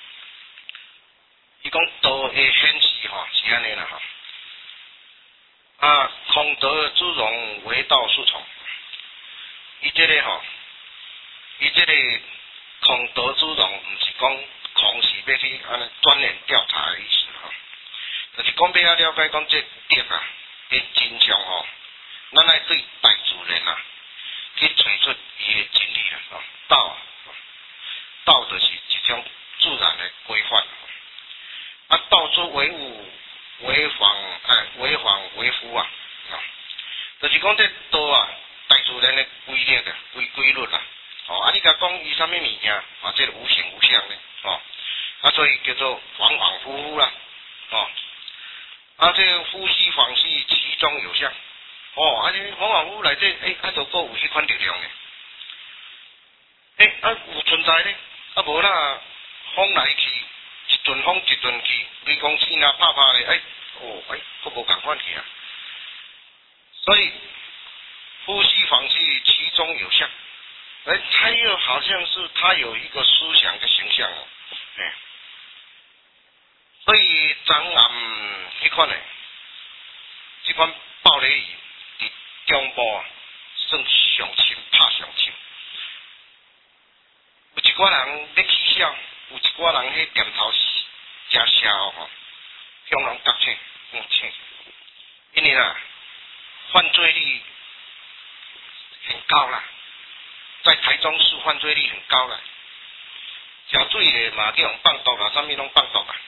伊讲道的显示吼是安尼啦吼，啊空德之容为道是从，伊这个吼，伊这个。空德之容，毋是讲空是要去安尼专业调查的意思吼，就是讲要了解讲这德啊，的真相吼，咱爱对大自然啊，去找出伊的真理啦吼，道，道就是一种自然的规范，啊，道之为物，为防哎，为防为夫啊，啊，就是讲这道啊，大自然的规律啊，规规律啦。哦，啊！你甲讲伊啥物物件，啊，这无形无相咧，哦，啊，所以叫做恍恍惚惚啦，哦，啊，这个呼吸仿系其中有相，哦，啊，这恍恍惚惚内底，诶、欸，啊，都有迄款力量咧，诶、欸，啊，有存在咧，啊，无啦，风来去，一阵风一阵去，你讲先啊，拍拍咧，诶、欸，哦，诶、欸，佫无共款去啊，所以呼吸仿系其中有相。哎，他又好像是他有一个思想的形象哦，哎，所以昨暗迄款呢，这款暴雷雨伫中部啊，算上深，拍上深。有一寡人咧起笑，有一寡人迄点头加笑吼，向人搭请，嗯请，因为啦，犯罪率很高啦。在台中市犯罪率很高啦，小水咧嘛叫人放毒啦，啥物拢放毒啊。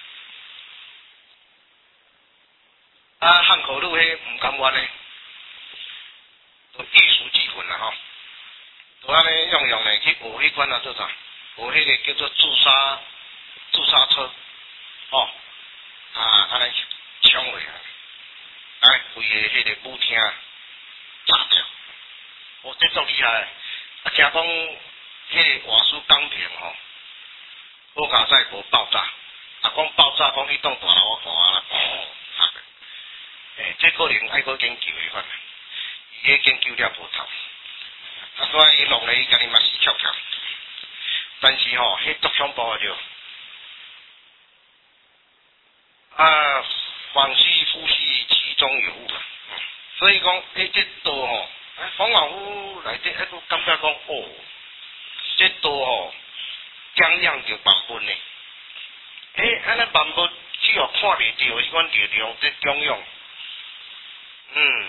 啊，汉口路迄毋甘愿咧，就玉石俱焚啦吼，就安尼用用咧去学迄款啊做啥？学迄个叫做自杀自杀车，哦，啊安尼冲落来，哎，规个迄个舞厅炸掉，哦，这足厉害。啊，听讲迄个瓦斯钢瓶吼，好佳哉无爆炸，啊啊，讲爆炸，讲迄栋大楼我看啊，哦，吓个，诶，这可能爱搁研究的款，伊迄研究了无透，啊，所以伊弄咧伊家己嘛死翘翘，但是吼，迄足恐怖的着，啊，恍兮惚兮，其中有物啊，嗯、所以讲，诶，这道吼，哎，黄老夫内底迄个感觉讲，哦，这道吼，讲样着版本呢。诶，安尼万物只要看袂到，迄款力量在中用，嗯，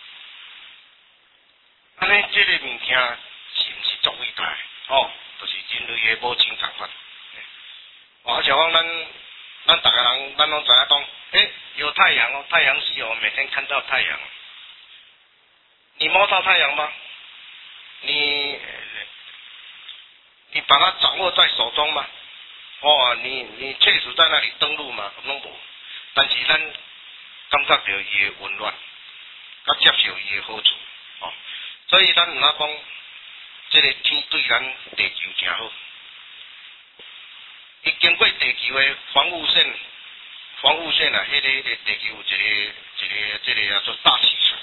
安尼即个物件是毋是足伟大？哦，就是人类的母亲同款。哦，像讲咱咱逐个人，咱拢知影讲，诶，有太阳哦，太阳系哦，每天看到太阳。你摸到太阳吗？你你把它掌握在手中吗？哦，你你确实在那里登陆嘛？拢无，但是咱感觉到伊的温暖，甲接受伊的好处，哦，所以咱毋通讲，即个天对咱地球诚好，伊经过地球的防护线，防护线啊，迄、那个、那个地球有一个一个即个叫做大气层，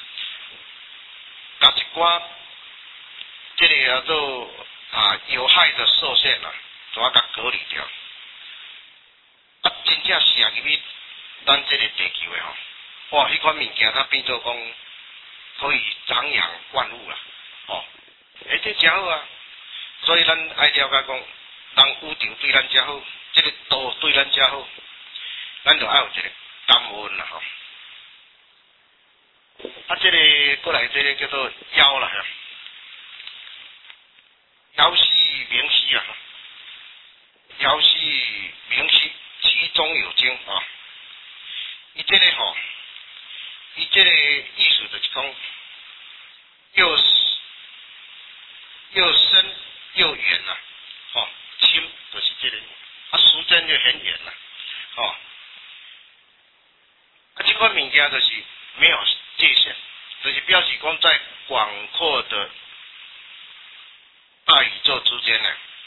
甲一寡即个叫做啊有害的射线啊。怎啊甲隔离掉？啊，真正射入去咱这个地球的吼，哇，迄款物件它变做讲可以长养万物啦，哦，诶，这真好啊！所以咱爱了解讲，人宇宙对咱真好，这个道对咱真好，咱就爱有一个感恩啦吼。啊，这个过来这个叫做妖啦，妖系明系啊。妖系明系，其中有精啊！伊这个吼，伊这个意思就是讲，又又深又远呐、啊，吼、哦，深就是这个，啊，时间就很远啦、啊，吼、哦，啊，这款物件就是没有界限，就是表示讲在广阔的大宇宙之间呢。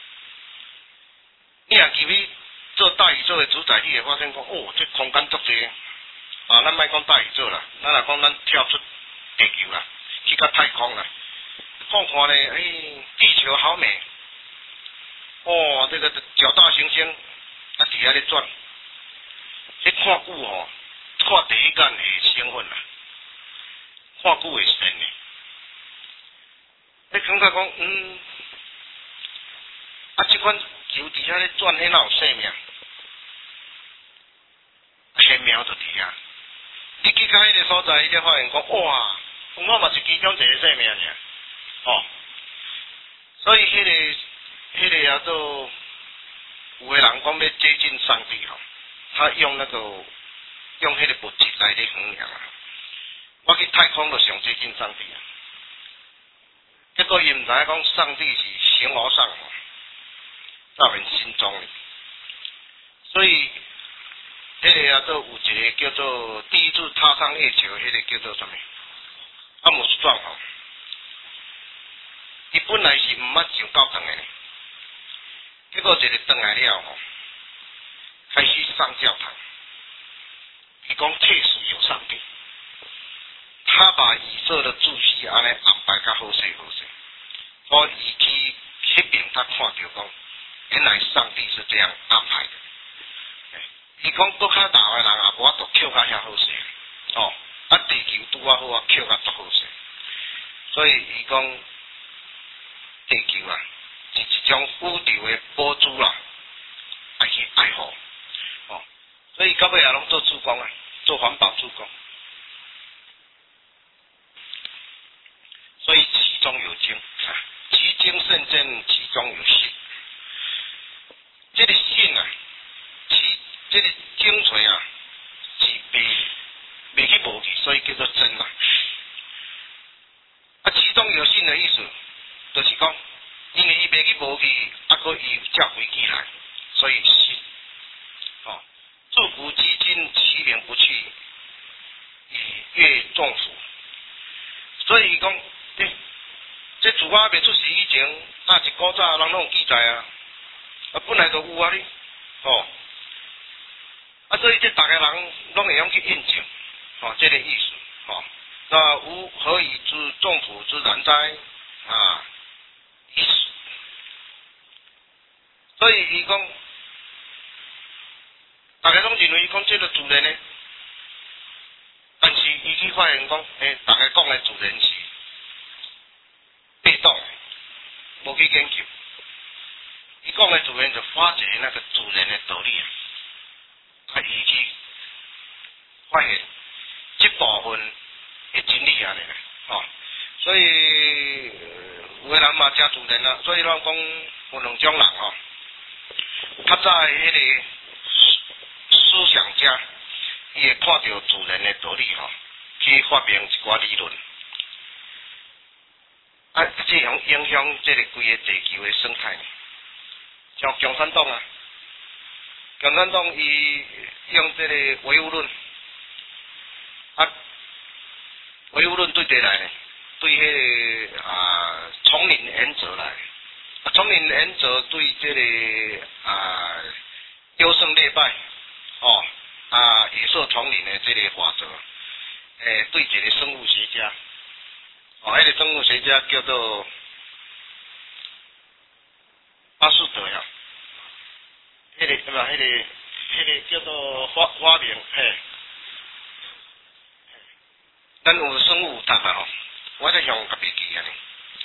你若入去做大宇宙的主宰，你会发现讲，哦，这空间足济，啊，咱莫讲大宇宙啦，咱若讲咱跳出地球啦，去到太空啦，看看咧，哎，地球好美，哦，这个九大行星啊伫遐咧转，迄看久吼，看第一眼会兴奋啦，看久会神诶，你感觉讲，嗯，啊，即款。球伫遐咧转，迄哪有生命？生命就伫遐。你去到迄个所在，你才发现讲，哇，我嘛是其中一个生命尔。哦，所以迄、那个、迄、那个叫做有个人讲要接近上帝吼，他用那个用迄个物质来咧衡量啊。我去太空就上接近上帝啊。结果伊毋知影讲上帝是形而上。在人心中，所以迄个叫做有一个叫做第一次踏上月球，迄个叫做什么？阿姆斯壮吼，伊本来是毋捌上到长的，结果一个转来了吼，开始上教堂。伊讲确实有上帝，他把宇宙的秩序安尼安排较好势好势，所以伊去迄边他看到讲。原来上帝是这样安排的。伊讲搁较大个人也无法度捡较遐好势，哦，啊地球拄啊好啊，捡较足好势。所以伊讲地球啊，是一种宇宙的宝珠啦，爱去爱护，哦，所以到尾也拢做助攻啊，做环保助攻。所以其中有精，其精甚真，其中有信。这个信啊，其这个精髓啊，是未未去无去，所以叫做真嘛。啊，其中有信的意思，就是讲，因为伊未去无去，啊，佮伊照回起来，所以信。哦，祝福基金其名不去，以阅众福。所以讲，这这自我未出世以前，啊，一古早人拢有记载啊。啊，本来就有啊你，哦， 啊，所以这大家人拢会用去印证，吼、哦，这个意思，吼、哦。那吾何以知众甫之然哉？啊，意思。所以伊讲，大家拢认为讲这个自然呢，但是伊去发现讲，诶，大家讲的自然是被动的，无去研究。伊讲的自然就发掘那个自然的道理啊，啊，伊去发现这部分的真理安尼啦，吼、哦。所以有个人嘛真自然啦，所以咱讲有两种人吼、哦，较早的迄个思想家，伊会看到自然的道理吼、哦，去发明一寡理论，啊，这样影响这个规个地球的生态。像共产党啊，共产党伊用这个唯物论，啊，唯物论对地来呢，对迄、那个啊丛林原则来，啊丛林原则对这个啊优胜劣败，哦啊野兽丛林的这个法则，诶、欸、对一个生物学家，哦，迄、那个生物学家叫做巴斯德呀。迄、那个对吧？迄、那个迄、那个叫做发发明，嘿，咱有生物有读啊吼，我在向甲袂记安尼，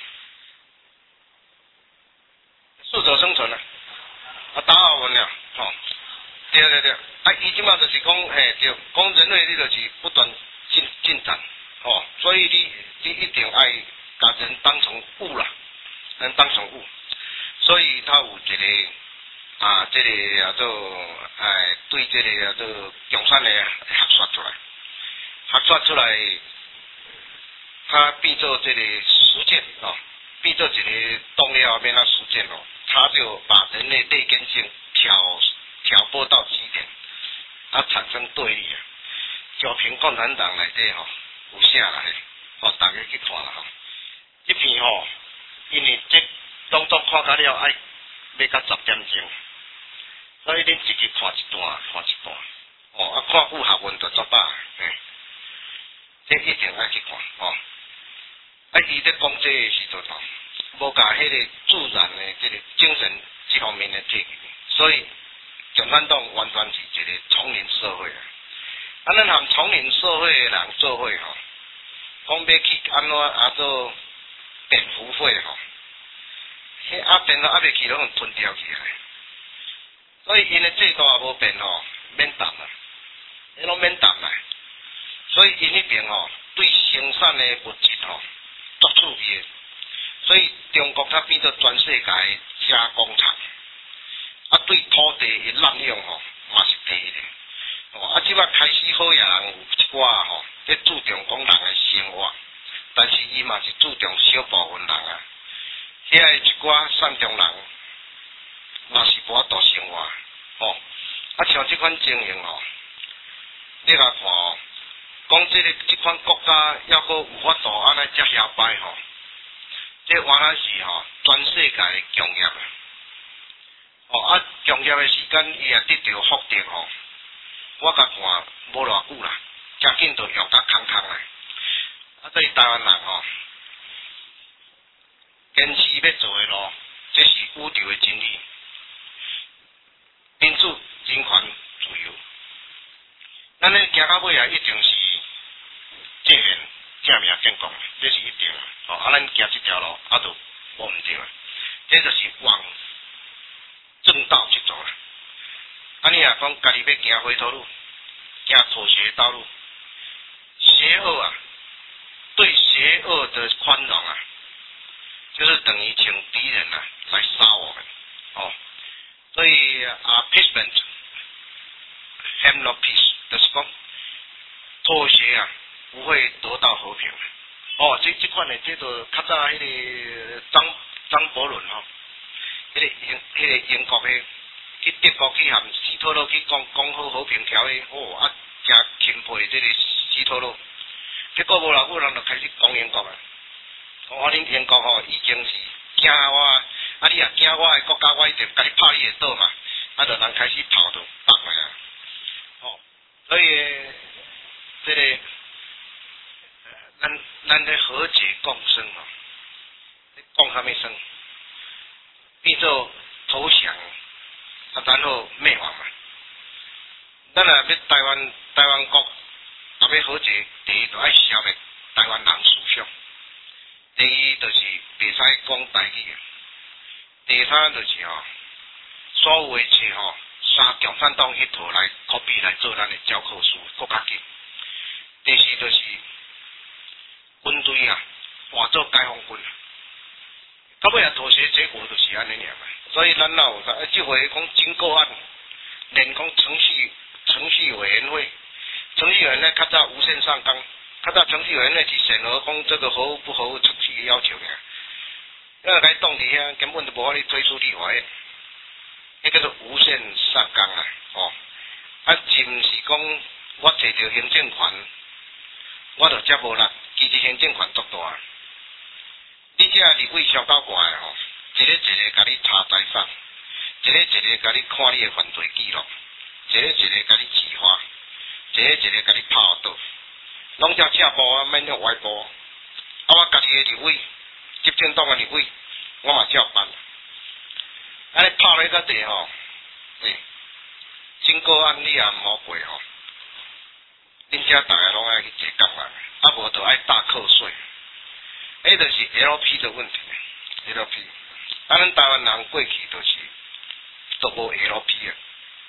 适者生存啊，啊达尔文了，吼、哦，对对对，啊，伊即马就是讲，嘿，对，讲人类你就是不断进进展，哦，所以你你一定爱把人当成物啦，人当成物，所以他有一个。啊，这个叫做哎，对这个叫做共产的学说出来，学说出来，他变做这个实践哦，变做一个动了后面那实践哦，他就把人类劣根性挑挑拨到极点，啊，产生对立啊。小平共产党内底吼有写来，哦，大家去看啦吼，这篇吼，因为这当中看到了爱要到十点钟。所以恁自己看一段，看一段，哦，啊，看副学文就作罢，嘿，这一定爱去看，哦，啊，伊咧讲这个时阵吼，无甲迄个自然的这个精神这方面的提，所以共产党完全是一个丛林社会啊，啊，咱含丛林社会的人做伙吼，讲要去安怎啊做蝙蝠会吼，迄啊变到啊未去拢吞掉起来。所以因的制度也无变吼，免谈啦，迄拢免谈啦。所以因迄边吼，对生产的物质吼，足趣味的。所以中国它变做全世界的加工厂，啊，对土地的滥用吼，嘛是第一个。哦，啊，即摆开始好野人有一寡吼，咧注重讲人的生活，但是伊嘛是注重小部分人啊。遐个一寡善良人。嘛是无法度生活，吼、哦，啊像即款情形吼，你来看哦，讲即个即款国家要阁有法度安尼遮遐歹吼，这原来是吼全世界的强业啊，哦啊强业的时间伊也得到福德吼，我甲看无偌久啦，真紧就用甲空空啦，啊所以台湾人吼，坚持要做的路，这是宇宙的真理。民主、人权、自由，咱咧行到尾啊，一定是正面、正面建功，这是一定啦。哦，啊，咱行这条路，啊，就无毋对啦。这就是往正道去走啦。啊，你若讲家己要行回头路，行错斜道路，邪恶啊，对邪恶的宽容啊，就是等于请敌人啊来杀我们，哦。所以啊 ，appeasement have no peace， 就是讲妥协啊，不会得到和平。哦，这这款呢，这个较早迄个张张伯伦吼，迄、那个英迄、那个英国的去德国去含希特勒去讲讲好和平条约，哦啊，真钦佩这个希特勒。结果无偌久人就开始讲英国啊，讲我恁英国吼已经是惊我。啊！你若惊我的国家，我一定甲你拍你的岛嘛，啊！就人开始跑就北来啊！哦， 所以这个咱咱的和解共生哦，你讲啥物生？变做投降，啊，然后灭亡嘛。咱若要台湾台湾国，若要和解，第一就爱消灭台湾人思想，第二就是袂使讲台语，第三就是吼、哦，所有诶册吼，三共产党迄套来 copy 来做咱诶教科书，搁较紧。第四就是军队啊，换做解放军，到尾啊妥协结果就是安尼尔嘛。所以咱哪有啥？即回讲经过案，连讲程序程序委员会，程序委员会较早无限上纲，较早程序委员会去审核讲这个合乎不合乎程序要求尔，因为该冻伫遐根本就无法去追溯立法的，迄叫做无限上纲啊，哦，啊，是毋是讲我摕着行政权，我就遮无力，其实行政权足大，你遮立委上到悬的吼，一个一个甲你查财产，一个一个甲你看你的犯罪记录，一个一个甲你治罚，一个一个甲你拍倒，拢遮正步啊，免用歪步，啊，我家己的立委，执政党的立委，我嘛照办。安尼拍咧个地吼，诶，经过案你也毋好过吼，恁遮大家拢爱去坐监啊，啊无就爱大课税，迄就是 L P 的问题 ，L P， 啊，咱台湾人过去就是都无 L P 啊，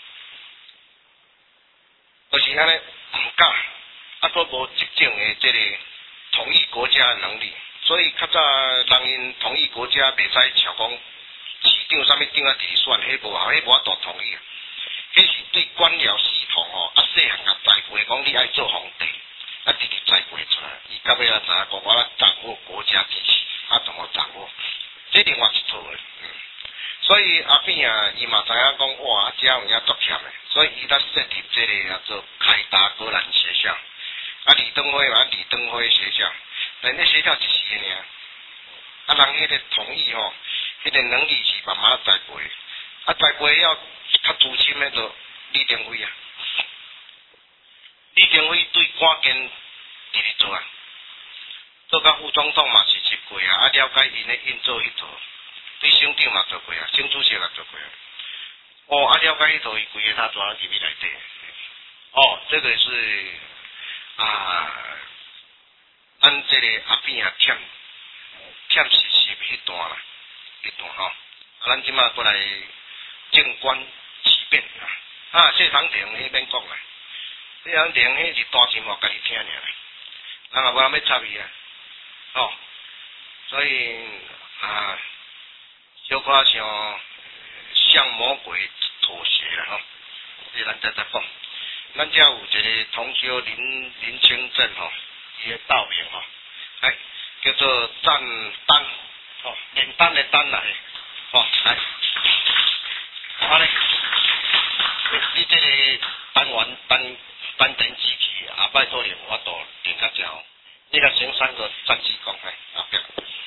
就是安尼毋敢，啊，都无执政的即个统一国家的能力，所以较早人因统一国家袂使像讲。市长啥物长啊，直选，迄无效，迄无法度同意啊。迄是对官僚系统吼，啊细汉啊栽培，讲你爱做皇帝，啊直直栽培出来，伊到尾啊知影讲我要掌握国家机器，啊怎么掌握？这另外一套诶。嗯，所以阿扁啊，伊嘛知影讲哇，啊遮有影足欠诶，所以伊才设立这个叫做凯达格兰学校，啊李登辉嘛，李登辉学校，但那学校一时诶尔，啊人迄个同意吼。迄个能力是慢慢栽培，啊栽培要较资深诶，就李登辉啊。李登辉对关键直直做啊，做甲副总统嘛是习过啊，啊了解因诶运作迄套，对省长嘛做过啊，省主席嘛做过啊。哦，啊了解迄套，伊规个他抓入去内底。哦，这个是啊，咱这个阿扁啊欠欠实习迄段啦。一段吼，啊，咱即马过来静观其变啊！啊，谢长廷迄免讲啦，谢长廷迄是单心话家己听尔，人也无人要插伊啊，哦，所以啊，小可像向魔鬼妥协啦吼，这咱再再讲，咱遮有一个同修林林清正吼，伊个道名吼，哎，叫做赞丹。哦，简单的单来，哦，来，好嘞，你这个单元单单电机器啊，拜托你我都点较正哦，你甲先三个战士讲嘿，后壁，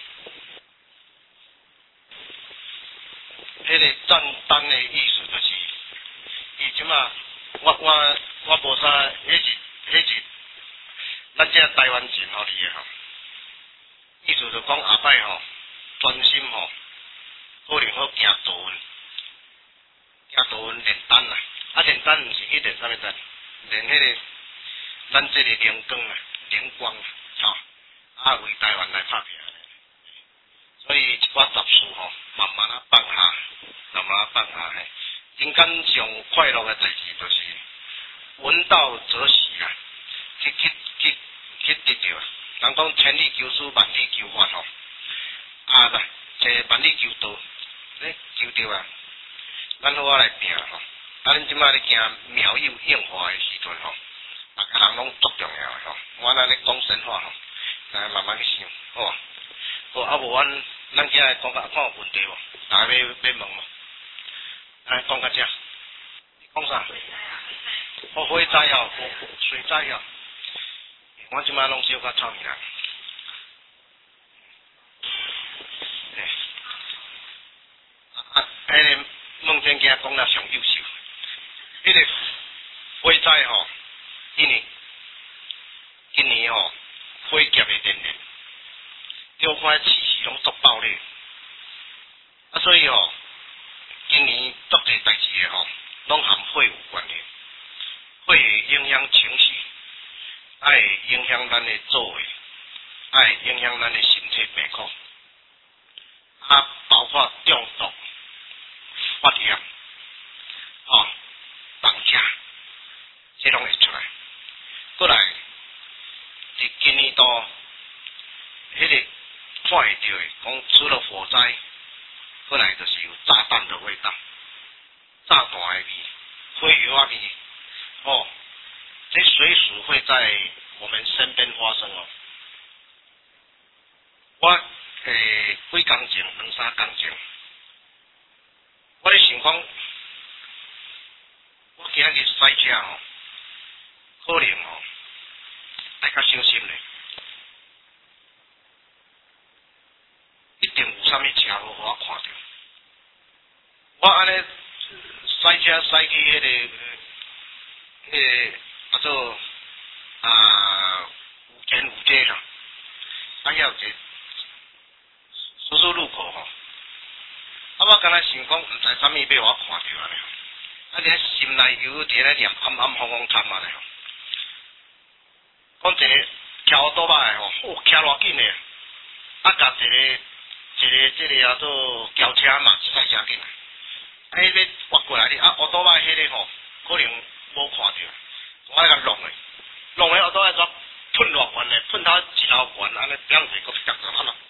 迄个战单的意思就是，伊即马我我我无啥，迄是迄是，咱遮台湾人吼你诶吼，意思就讲后摆吼。专心吼，可能好行道运，行道运练丹啦，啊练丹毋是去练啥物丹，练迄个咱这个灵光啊，灵光啊，吼，啊为台湾来拍拼，所以一寡杂事吼，慢慢啊放下，慢慢啊放下嘿。人间上快乐的代志就是闻道则喜啊，去去去去得着，人讲千里求书，万里求法吼。啊啦，这万里求道，你求着啊，咱好啊来拼吼。啊，恁即摆咧行妙有应化的时阵吼，大家人拢足重要的吼。我咱咧讲神话吼，来慢慢去想，好啊。好啊，无阮咱今日讲甲看有问题无？大家要要问无？来讲甲遮，你讲啥？哦，火灾哦，水灾哦。我即摆拢小可臭面啦。啊，迄个孟天家讲了上优秀，迄个火灾吼， 因为今年吼、哦，火劫的连连，両款市市拢足爆裂，啊，所以吼、哦，今年足侪代志的吼，拢含火有关系，火会影响情绪，啊会影响咱的作为，啊会影响咱的身体病况，啊包括中毒、发炎，吼、绑架，这拢会出来。过来，伫今年度，迄、那个看会到的，讲除了火灾，过来就是有炸弹的味道，炸弹的味，火药啊味，哦，这随时会在我们身边发生哦。我诶几工前，两三工前，我咧想讲，我今日驶车哦，可能哦。爱较小心咧，一定有啥物车祸我看到。我安尼驶车驶去迄、那个、迄、那个叫做啊有前有街啦，啊遐有一个十字路口吼，啊我敢若想讲，毋知啥物要我看到安尼，啊伫心内有伫咧念暗暗风风叹安尼。讲一个骑奥多巴的吼，哦，骑偌紧的，啊，甲一个一个即个叫做轿车嘛，驶诚紧啊，啊，迄个挖过来哩，啊，奥多巴迄个吼，可能无看到，我甲弄的，弄的奥多巴怎喷偌悬的，喷到一楼悬，安尼两岁搁夹着安那。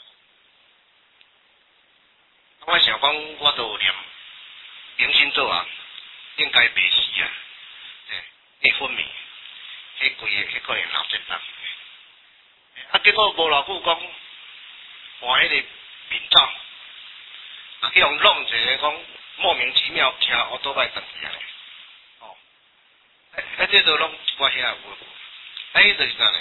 我想讲，我都有念明星咒啊，应该袂死啊，诶，内分泌。迄规个迄可能闹震荡，啊，结果无偌久讲换迄个面罩，啊，去用弄一个讲莫名其妙骑奥多摆转去安尼，哦，啊，这都拢一寡遐有，啊，迄就是啥呢？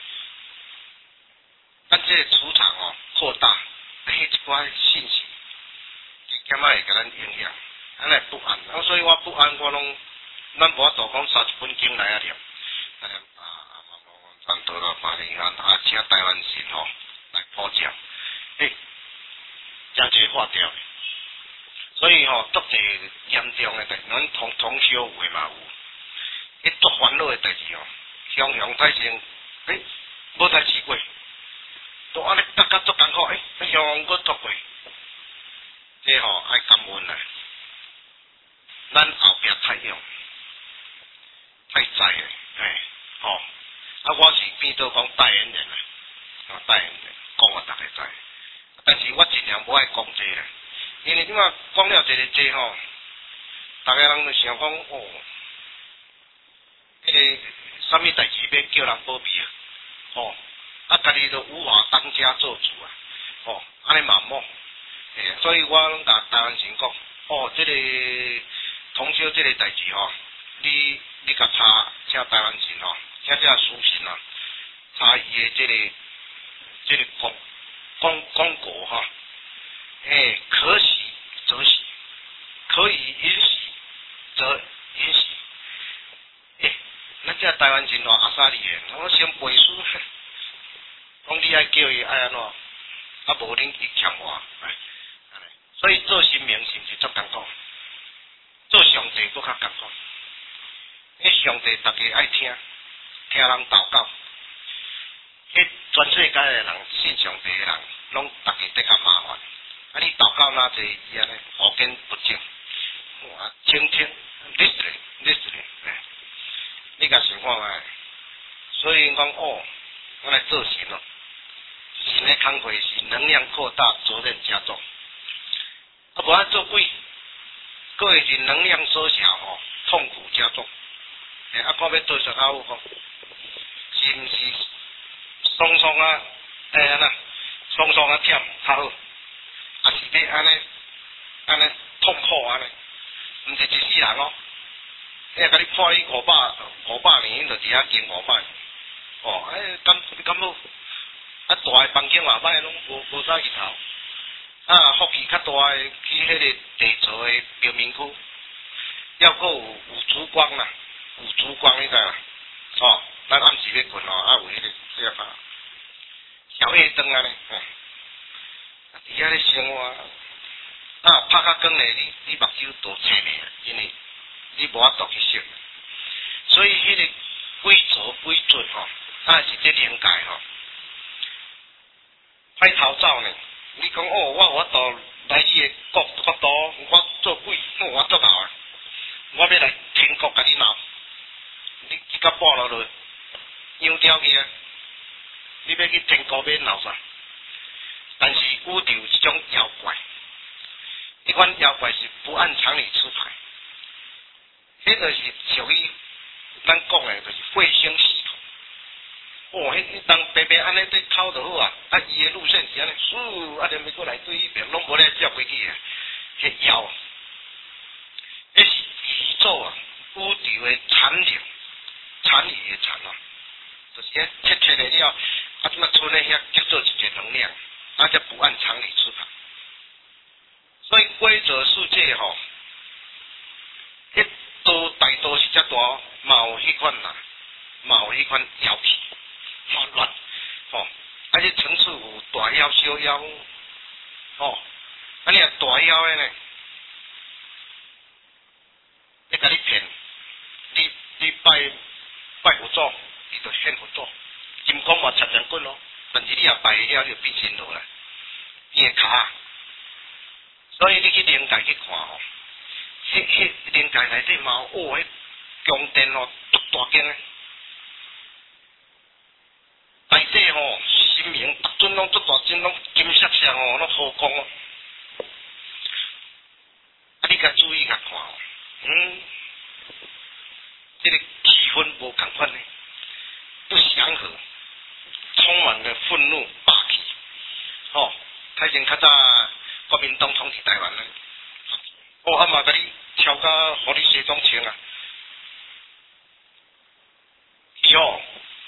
咱这个磁场哦扩大，啊，迄一寡信息，减仔会甲咱影响，咱来不安，啊，所以我不安，我拢咱无法度讲三十分钟来啊念。啊啊啊！咱到了马里安啊，请台湾神吼来普照，诶，真侪化掉，所以吼足侪严重诶代志，咱通通宵有诶嘛有，迄足烦恼诶代志吼，常常发生，诶，无代志过，都安尼搭甲足艰苦，诶，常常搁拖过，这吼爱感恩啊，咱后壁太阳太在诶。哎，哦，啊，我是变做讲代言人啊，啊，代言人讲啊，大家知，但是我尽量无爱讲这啦，因为点啊讲了这个这吼，大家人就想讲哦，迄、那个啥物代志要叫人保庇啊，哦，啊，家己都无法当家做主啊，哦，安尼嘛冇，诶，所以我拢甲台湾人讲，哦，这个通宵这个代志吼，你。你甲查请台湾人吼，请这书信啊，查伊的这个这个公公公果哈，诶，可喜则喜，可以允许则允许，诶，咱这台湾人吼阿萨利的，我先背书，讲你爱叫伊爱安怎，啊无恁去强我，哎，所以做新明是毋是足艰苦，做上帝搁较艰苦。迄上帝大家爱听，听人祷告。迄全世界诶人信上帝诶人，拢大家在较麻烦。啊，你祷告哪济伊安尼无根不净，哇，倾听 ，listen listen， 哎，你甲想看卖？所以讲哦，我来做神咯。神诶工课是能量扩大，责任加重。啊，无爱做鬼，各位是能量缩小吼，痛苦加重。诶，啊，看要做啥较好讲，是毋是爽爽啊？诶，安那爽爽啊忝较好，啊是要安尼安尼痛苦安尼，毋是一世人哦。迄甲你判你五百五百年，就伫遐经五百。哦，诶，敢敢好？啊，大诶房间嘛歹，拢无无啥日头。啊，福气较大诶，去迄个地座诶标明区，要够有有烛光啦。有烛光，你知啦？ 灯啊咧，啊，伫遐咧生活，啊，拍较光咧，你你目睭都青咧，因为你无法度去识，所以迄个规则规准吼，啊是这灵界吼，歹偷走呢。你讲哦，我我到来你的国国度，我做鬼，我做闹啊！我要来天国甲你闹，你即个跋落去，养掉去啊！你要去天国要闹啥？但是宇宙这种妖怪，迄款妖怪是不按常理出牌，迄就是属于咱讲的，就是彗星系统。哦，迄迄当白白安尼在偷就好啊，啊伊的路线是安尼，咻，啊连要过来对迄边拢无咧照过去啊，迄妖，迄是宇宙啊，宇宙的残留，残余的残啊，就是遐切切的了，啊怎么剩咧遐叫做一个能量，啊才不按常理出牌。所以规则世界吼、哦，迄都大多是遮大，嘛有迄款啦，嘛有迄款妖气。好乱，吼、哦！啊，这层次有大妖、小妖，吼、哦！啊，你若大妖的呢，你甲你骗，你你拜拜佛祖，伊就献佛祖，金光嘛插两棍咯。但是你若拜了，你就变神罗啦，变个卡。所以你去灵界去看吼，迄迄灵界内底嘛有哦，迄宫殿哦，足大间诶。内底吼，神明逐尊拢足大尊，拢金闪闪哦，拢好光哦。啊，你甲注意甲看哦，嗯，这个气氛无共款呢，不祥和，充满了愤怒、霸气。哦，太前较早国民党统治台湾呢，哦，啊嘛甲你超甲互你西装穿啊，伊哦。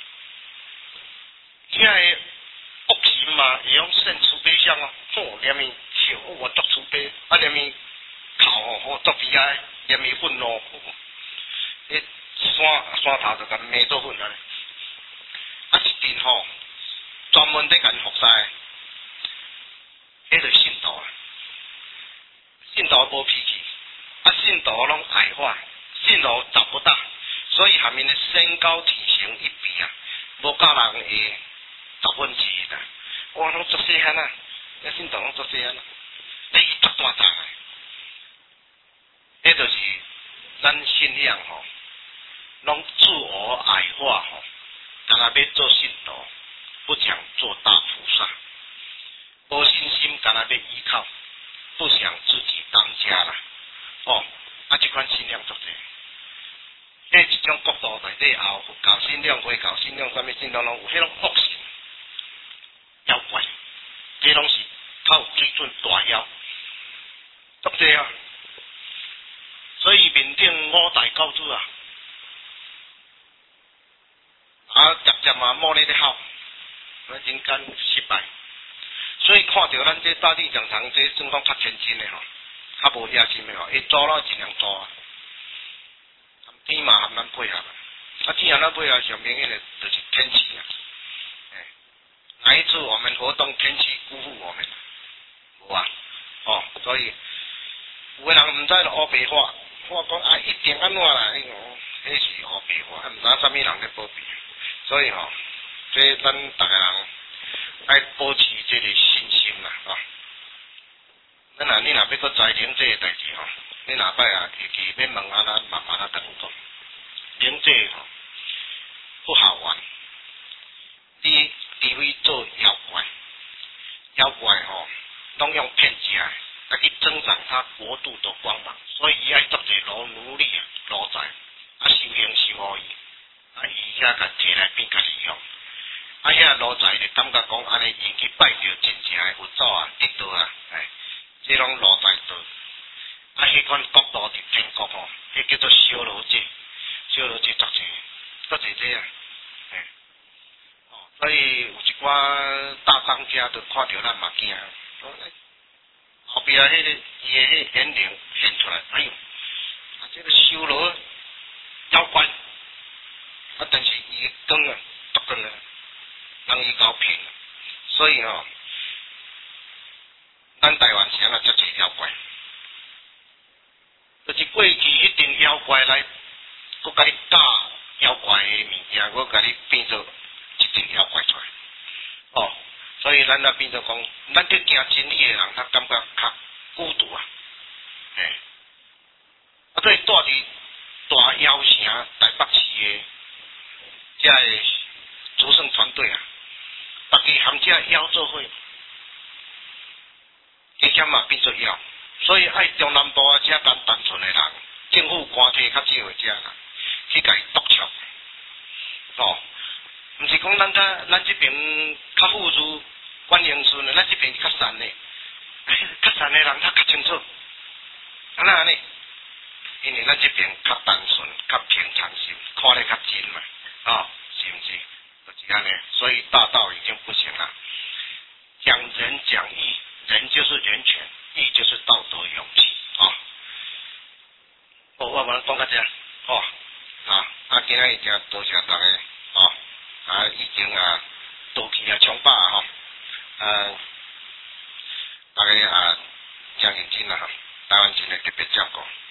遐个恶行嘛，会用现慈悲相哦，吼，连面笑我作慈悲，啊连面哭吼，吼作悲哀，连面愤怒，迄山山头就甲骂做粉啊，啊一阵吼，专门伫甲因服侍，迄就信徒啊，信徒无脾气，啊信徒拢矮化，信徒找不大，所以下面的身高体型一比啊，无够人会。十分之一啦，哇，拢足细汉啊，那信徒拢足细汉啊，你足大张啊，迄就是咱信仰吼，拢自我矮化吼，干那要做信徒，不想做大菩萨，无信心干那要依靠，不想自己当家啦，哦，啊，这款信仰足济。迄一种角度内底后佛教信仰、回教信仰、啥物信仰拢有，迄种恶性。妖怪，这拢是靠水准大妖，足济啊！所以面顶五大教主啊，啊渐渐嘛摸咧咧好，咱人间失败。所以看到咱这大地讲堂这算讲较前进的吼，较无野心的吼，伊做了尽量做啊，天嘛含咱配合，啊天含咱配合上明显的就是天气啊。哪一次我们活动天气辜负我们？有啊，哦，所以有个人唔知就黑白话，我讲啊一定安怎啦？迄个迄是黑白话，啊唔知啥物人咧保庇，所以吼、哦，这咱逐个人爱保持这个信心啦，啊、哦。咱若你若要搁知灵这个代志吼，你若摆啊，会记要问啊，咱慢慢啊等讲，灵这吼、哦、不好玩，你。除非做妖怪，妖怪吼、哦，拢用骗钱，来去增长他国度的光芒，所以伊爱做者罗奴隶啊，奴才，啊修行修好伊，啊伊遐甲摕来变家己用，啊遐奴才就感觉讲安尼，伊去拜着真正的佛祖啊，得道啊，哎，这种奴才道，啊迄款国度伫天国吼、哦，迄叫做修罗界，修罗界足济，足济这啊。所以有一寡大商家都看到咱嘛惊，后壁迄个伊的迄眼灵现出来，哎呦，啊这个修罗妖怪，啊但是伊的光啊，不光啊，人伊搞骗， 所以吼，咱台湾是安那遮济妖怪，就是过去迄阵妖怪来，佮甲你教妖怪的物件，佮甲你变做一阵妖怪出来。哦，所以咱那变做讲，咱对行真理的人，他感觉较孤独啊，嘿，啊，所以住伫大妖城台北市的遮个主胜团队啊，大家含遮妖做伙，加减嘛变做妖，所以爱中南部啊遮间单纯的人，政府官体较少的遮人，去甲伊督促，哦。毋是讲咱甲咱这边较富裕、管营顺的，咱这边较善的，较善的人他较清楚，安那呢？因为咱这边较单纯、较平常心，看得较真嘛，啊、哦，是毋是？就是安尼，所以大道已经不行了。讲仁讲义，仁就是人权，义就是道德勇气啊。哦，我们讲到这，哦，啊，啊，今日已经多谢大家，哦。啊，已经啊，都去啊，冲霸啊，吼，呃，大家啊，真认真啦，哈，台湾真系特别照顾。